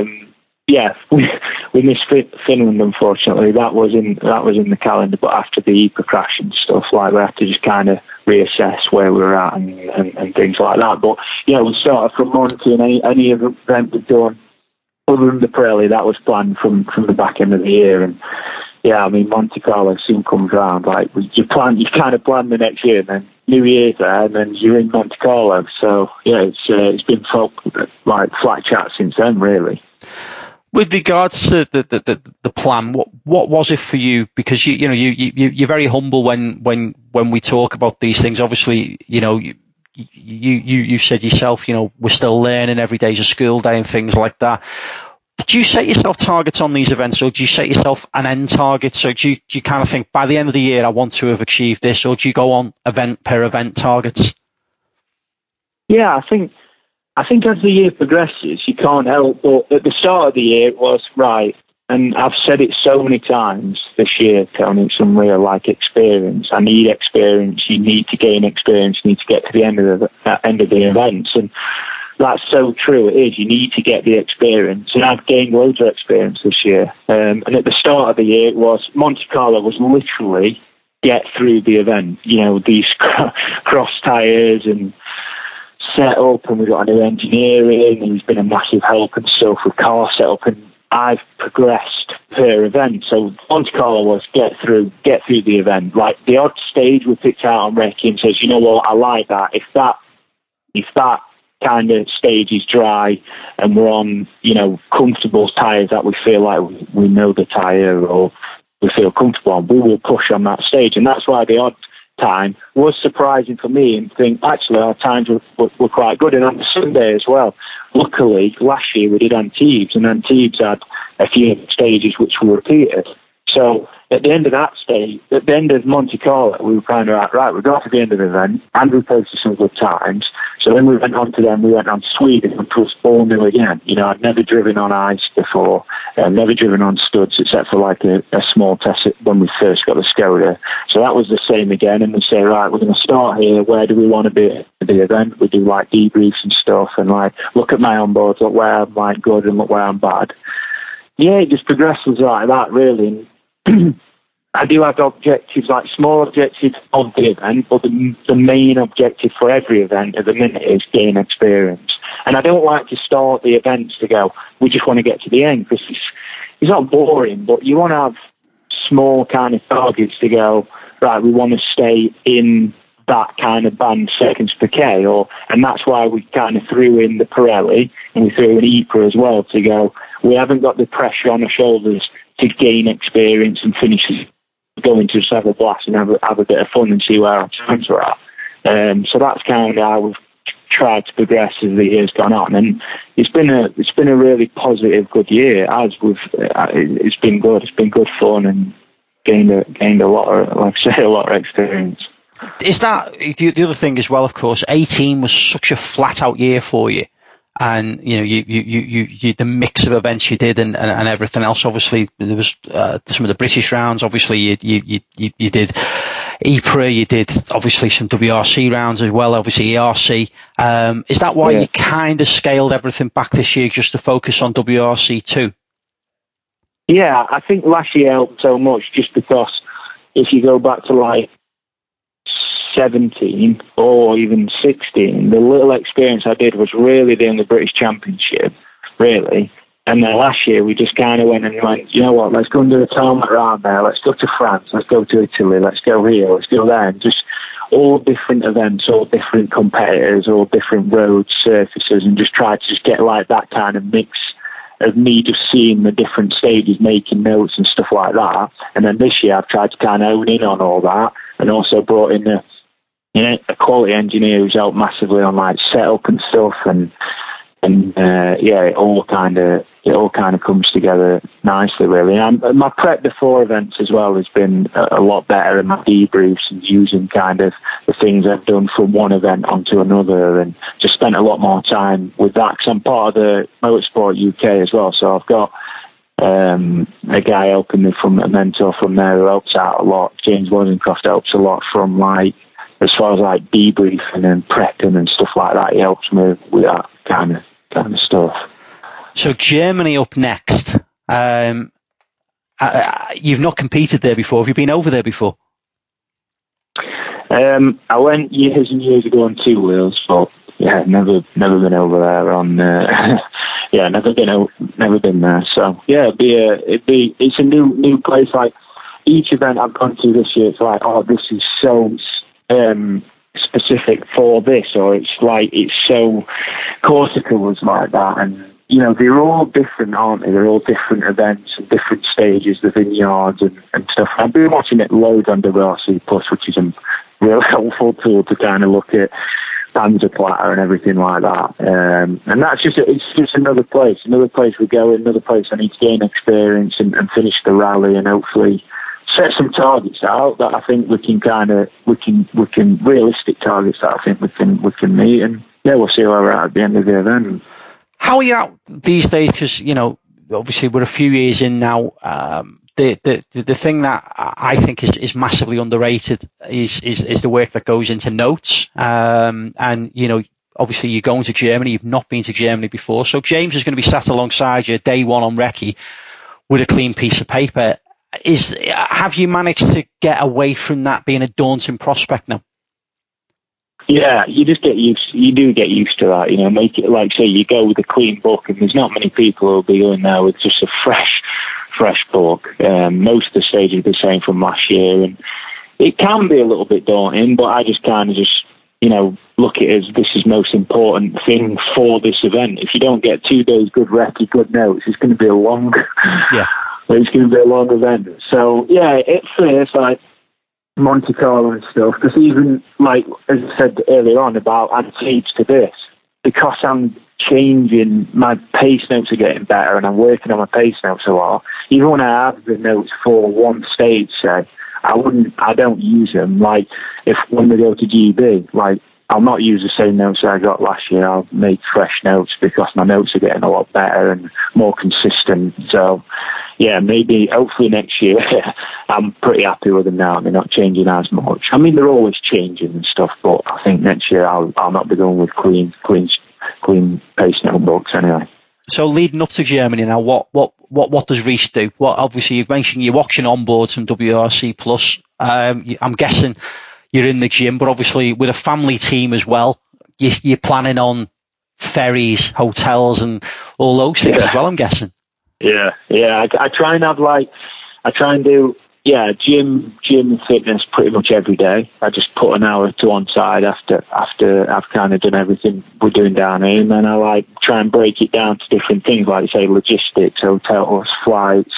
We missed Finland, unfortunately. That was in the calendar, but after the EPA crash and stuff, like, we have to just kind of reassess where we're at and things like that. But yeah, we started from Monty, and any event we've done other than the Pirelli, that was planned from the back end of the year. And yeah, I mean, Monte Carlo soon comes round. Like, you kind of plan the next year, and then New Year's there, and then you're in Monte Carlo. So yeah, it's been like flat chat since then, really. With regards to the plan, what was it for you? Because you're very humble when we talk about these things. Obviously, you said yourself, we're still learning, every day's a school day and things like that. Do you set yourself targets on these events, or do you set yourself an end target? So do you kind of think, by the end of the year I want to have achieved this, or do you go on event per event targets? Yeah, I think as the year progresses, you can't help but at the start of the year it was, right, And I've said it so many times this year, Tony, it's unreal, like experience. I need experience. You need to gain experience. You need to get to the end of the events. And that's so true. It is. You need to get the experience. And I've gained loads of experience this year. And at the start of the year, it was Monte Carlo was literally get through the event. You know, these cross tyres and set up, and we've got a new engineering, and he's been a massive help and stuff with car setup, and I've progressed per event. So Monte Carlo was get through the event. Like the odd stage we picked out on Recce and says, you know what, I like that. If that kind of stage is dry and we're on, you know, comfortable tyres that we feel like we know the tyre or we feel comfortable on, we will push on that stage. And that's why the odd time was surprising for me, and think actually our times were quite good. And on the Sunday as well, luckily last year we did Antibes, and Antibes had a few stages which were repeated. So at the end of that stage, at the end of Monte Carlo, we were kind of like, right, we got to the end of the event and we posted some good times. So then we went on Sweden, which was all new again. You know, I'd never driven on ice before, never driven on studs except for like a small test when we first got the Skoda. So that was the same again. And we say, right, we're going to start here. Where do we want to be at the event? We do like debriefs and stuff, and like look at my onboards, look where I'm like good and look where I'm bad. Yeah, it just progresses like that, really. I do have objectives, like small objectives of the event, but the main objective for every event at the minute is gain experience. And I don't like to start the events to go, we just want to get to the end, because it's not boring, but you want to have small kind of targets to go, right, we want to stay in that kind of band seconds per K, and that's why we kind of threw in the Pirelli and we threw in Ypres as well to go, we haven't got the pressure on our shoulders to gain experience and finish going to just have a blast and have a bit of fun and see where our times are at. So that's kind of how we've tried to progress as the year's gone on, and it's been a really positive, good year. It's been good. It's been good fun and gained a lot of, like I say, a lot of experience. Is that the other thing as well? Of course, 18 was such a flat out year for you. And you know, you the mix of events you did and everything else. Obviously, there was some of the British rounds. Obviously, you did Ypres. You did obviously some WRC rounds as well. Obviously, ERC. Is that why you kind of scaled everything back this year, just to focus on WRC too? Yeah, I think last year helped so much, just because if you go back to like 17 or even 16, the little experience I did was really doing the British Championship, really. And then last year we just kind of went, you know what, let's go and do a tournament around there, let's go to France, let's go to Italy, let's go here, let's go there, and just all different events, all different competitors, all different road surfaces, and just try to just get like that kind of mix of me just seeing the different stages, making notes and stuff like that. And then this year I've tried to kind of own in on all that, and also brought in a quality engineer who's helped massively on like setup and stuff, and it all kind of comes together nicely, really. And my prep before events as well has been a lot better, and my debriefs and using kind of the things I've done from one event onto another, and just spent a lot more time with that, because I'm part of the Motorsport UK as well. So I've got a guy helping me, from a mentor from there, who helps out a lot. James Wozencroft helps a lot from like, as far as like debriefing and prepping and stuff like that. He helps me with that kind of stuff. So Germany up next. You've not competed there before. Have you been over there before? I went years and years ago on two wheels, but yeah, never been over there on. Never been there. So yeah, it's a new place. Like each event I've gone to this year, it's like, oh, this is so specific for this, or it's so Corsica was like that, and you know, they're all different, aren't they? They're all different events and different stages, the vineyards and stuff. I've been watching it loads on WRC Plus, which is a real helpful tool to kind of look at Panzerplatte and everything like that. And that's it's just another place we go, another place I need to gain experience and finish the rally, and hopefully set some targets out that I think we can realistic targets that I think we can meet, and yeah, we'll see where we're at the end of the event. How are you out these days? Because, you know, obviously we're a few years in now. The thing that I think is massively underrated is the work that goes into notes. And, you know, obviously you're going to Germany. You've not been to Germany before. So James is going to be sat alongside you day one on recce with a clean piece of paper. Have you managed to get away from that being a daunting prospect now? Yeah, you just get used. You do get used to that, you know. Make it like, say, you go with a clean book, and there's not many people who'll be going there with just a fresh book. Most of the stages are the same from last year, and it can be a little bit daunting. But I just kind of you know, look at it as this is most important thing for this event. If you don't get 2 days good recce, good notes, it's going to be a long. Yeah. It's going to be a long event. So yeah, it's like Monte Carlo and stuff, because even like as I said earlier on about adding tapes to this, because I'm changing, my pace notes are getting better and I'm working on my pace notes a lot. Even when I have the notes for one stage, say, I don't use them. Like when we go to GB, like I'll not use the same notes that I got last year. I'll make fresh notes because my notes are getting a lot better and more consistent. So yeah, maybe hopefully next year I'm pretty happy with them now. They're not changing as much. I mean, they're always changing and stuff, but I think next year I'll not be going with clean pace note books anyway. So leading up to Germany now, what does Reece do? Well, obviously you've mentioned you're watching onboards from WRC Plus. I'm guessing you're in the gym, but obviously with a family team as well, you're planning on ferries, hotels, and all those things as well, I'm guessing. Yeah. I try and do gym and fitness pretty much every day. I just put an hour or two on side after I've kind of done everything we're doing down here, and then I try and break it down to different things, like say logistics, hotels, flights,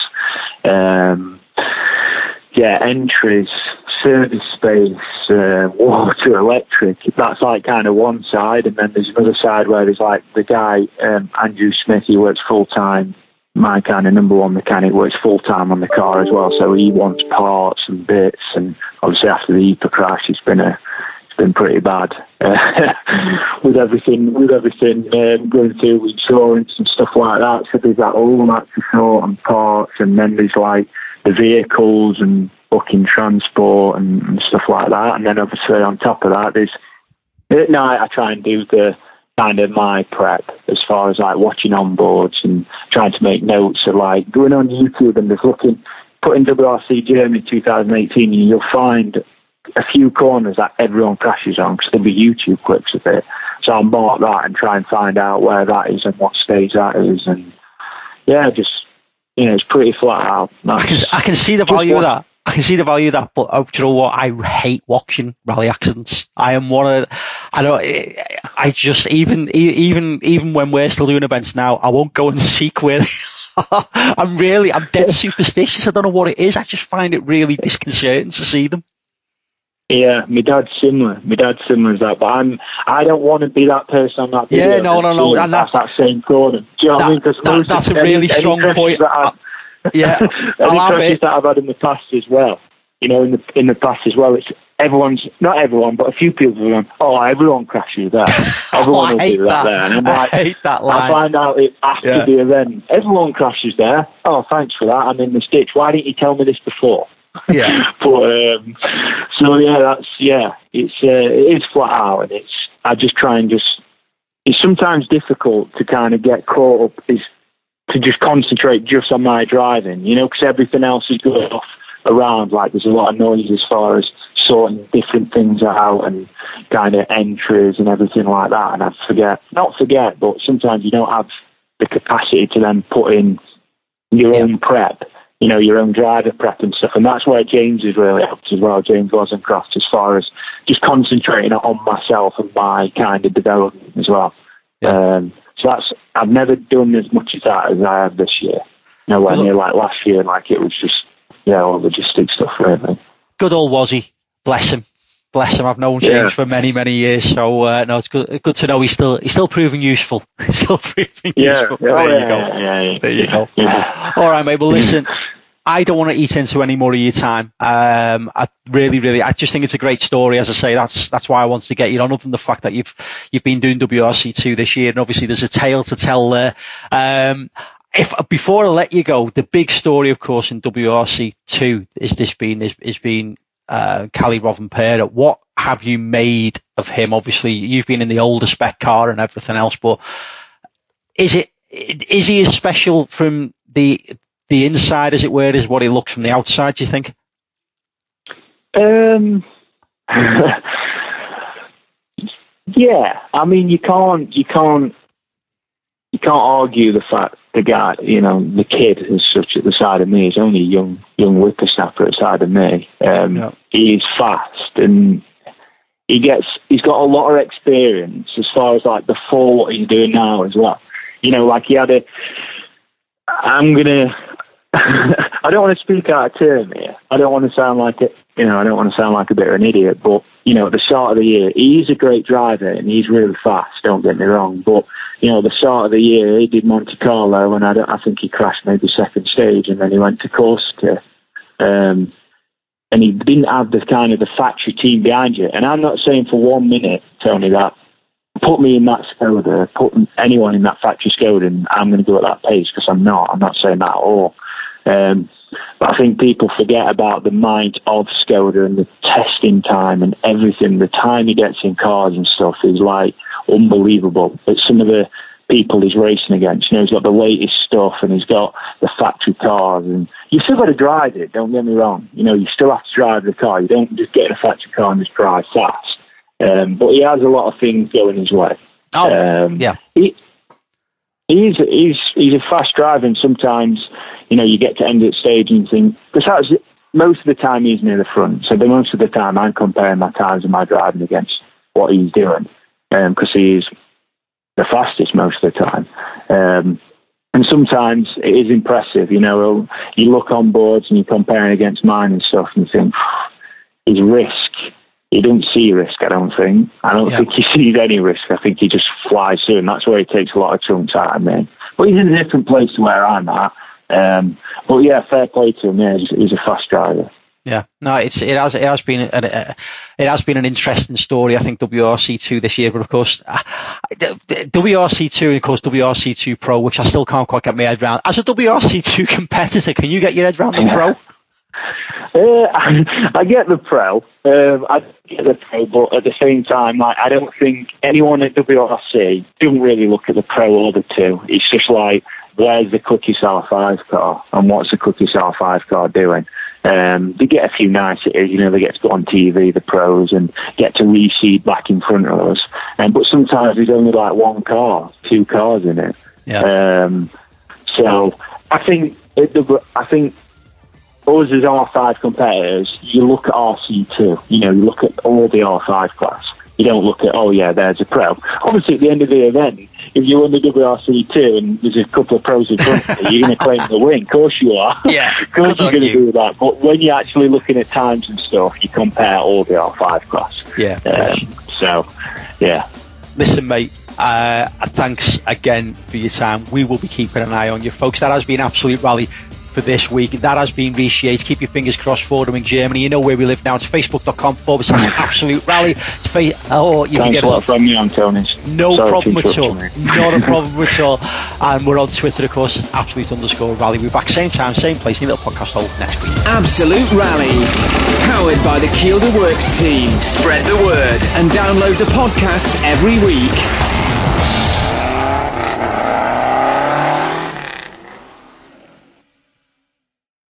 entries, service space, water, electric. That's like kind of one side, and then there's another side where there's like the guy Andrew Smith. He works full time. My kind of number one mechanic works full time on the car as well, so he wants parts and bits. And obviously after the Ypres crash, it's been pretty bad with everything going through insurance and stuff like that. So there's that all that to sort and parts, and then there's like the vehicles and booking transport and stuff like that. And then obviously on top of that, I try and do the kind of my prep as far as like watching onboards and trying to make notes of like going on YouTube and just putting WRC Germany 2018, and you'll find a few corners that everyone crashes on because there'll be YouTube clips of it. So I'll mark that and try and find out where that is and what stage that is. And yeah, just, you know, it's pretty flat out. I can see the value of that. I can see the value of that, but do you know what? I hate watching rally accidents. I just, even when we're still doing events now, I won't go and seek where I'm dead superstitious. I don't know what it is. I just find it really disconcerting to see them. Yeah, my dad's similar as that, but I don't want to be that person on that video. Yeah, no, and that's that same corner. Do you know what I mean? Because that's a really strong point. Yeah, crashes that I've had in the past as well. You know, in the past as well, it's not everyone, but a few people are going, oh, everyone crashes there. Everyone will do that there. And I'm like, I hate that line. I find out it after the event. Everyone crashes there. Oh, thanks for that. I'm in the ditch. Why didn't you tell me this before? Yeah. But so yeah, it is flat out, and I just try and it's sometimes difficult to kind of get caught up to just concentrate just on my driving, you know, because everything else is going off around. Like there's a lot of noise as far as sorting different things out and kind of entries and everything like that. And not forget, but sometimes you don't have the capacity to then put in your own prep, you know, your own driver prep and stuff. And that's where James has really helped as well, James Wozencroft, as far as just concentrating on myself and my kind of development as well. Yeah. So I've never done as much as that as I have this year. Nowhere near like last year, like it was just, all logistics stuff, really. Good old Wozzy, bless him. I've known James for many, many years, so it's good to know he's still proving useful. Useful. There you go. Yeah. All right, mate. Well, listen, I don't want to eat into any more of your time. I really, I just think it's a great story. As I say, that's why I wanted to get you on. Other than the fact that you've been doing WRC2 this year, and obviously there's a tale to tell there. Before I let you go, the big story, of course, in WRC2 has been Kalle Rovanperä. What have you made of him? Obviously, you've been in the older spec car and everything else, but is he as special from the inside, as it were, as what he looks from the outside, do you think? Yeah, I mean, you can't argue the fact the guy, the kid is such at the side of me. He's only a young whippersnapper at the side of me. He's fast, and he's got a lot of experience as far as like before what he's doing now as well. Like he had I don't want to speak out of turn here. I don't want to sound like it. I don't want to sound like a bit of an idiot, but at the start of the year, he's a great driver and he's really fast. Don't get me wrong, but at the start of the year, he did Monte Carlo, and I think he crashed maybe second stage, and then he went to Corsica, and he didn't have the factory team behind you. And I'm not saying for 1 minute, Tony, that put me in that Skoda, put anyone in that factory Skoda, and I'm going to go at that pace, because I'm not. I'm not saying that at all. But I think people forget about the might of Skoda and the testing time and everything. The time he gets in cars and stuff is like unbelievable. But some of the people he's racing against, he's got the latest stuff and he's got the factory cars, and you still got to drive it. Don't get me wrong. You still have to drive the car. You don't just get a factory car and just drive fast. But he has a lot of things going his way. Yeah. He's a fast driver, and sometimes you get to end at stage and think, because most of the time he's near the front, so most of the time I'm comparing my times and my driving against what he's doing, because he's the fastest most of the time, and sometimes it is impressive. You look on boards and you're comparing against mine and stuff, and you think his risk. He doesn't see risk, I don't think. I don't think he sees any risk. I think he just flies through, and that's where he takes a lot of chunks out of me. But he's in a different place to where I'm at. But yeah, fair play to him. Yeah, he's a fast driver. Yeah, no, it has been an interesting story. I think WRC2 this year, but of course WRC2 and of course WRC2 Pro, which I still can't quite get my head around. As a WRC2 competitor, can you get your head around the Pro? I get the Pro. But at the same time, I don't think anyone at WRC doesn't really look at the Pro or the 2. It's just like, where's the quickest R5 car and what's the quickest R5 car doing? They get a few niceties, they get to go on TV, the pros, and get to reseed back in front of us. But sometimes there's only like one car, 2 cars in it. Yeah. So I think us as R5 competitors, you look at RC2, you look at all the R5 class. You don't look at, there's a pro. Obviously, at the end of the event, if you won the WRC2 and there's a couple of pros in front of you, you're going to claim the win. Of course you are. Yeah. Of course you're going to do that. But when you're actually looking at times and stuff, you compare all the R5 class. Yeah. So, yeah. Listen, mate, thanks again for your time. We will be keeping an eye on you, folks. That has been Absolute Rally for this week. That has been Rhys Yates. Keep your fingers crossed for them in Germany. You know where we live now. It's facebook.com/Absolute Rally. You can get us from you, Antonis. No problem at all. Not a problem at all. And we're on Twitter, of course, @Absolute_Rally. We're back same time, same place, in a little podcast hole next week. Absolute Rally, powered by the Kielder Works team. Spread the word and download the podcast every week.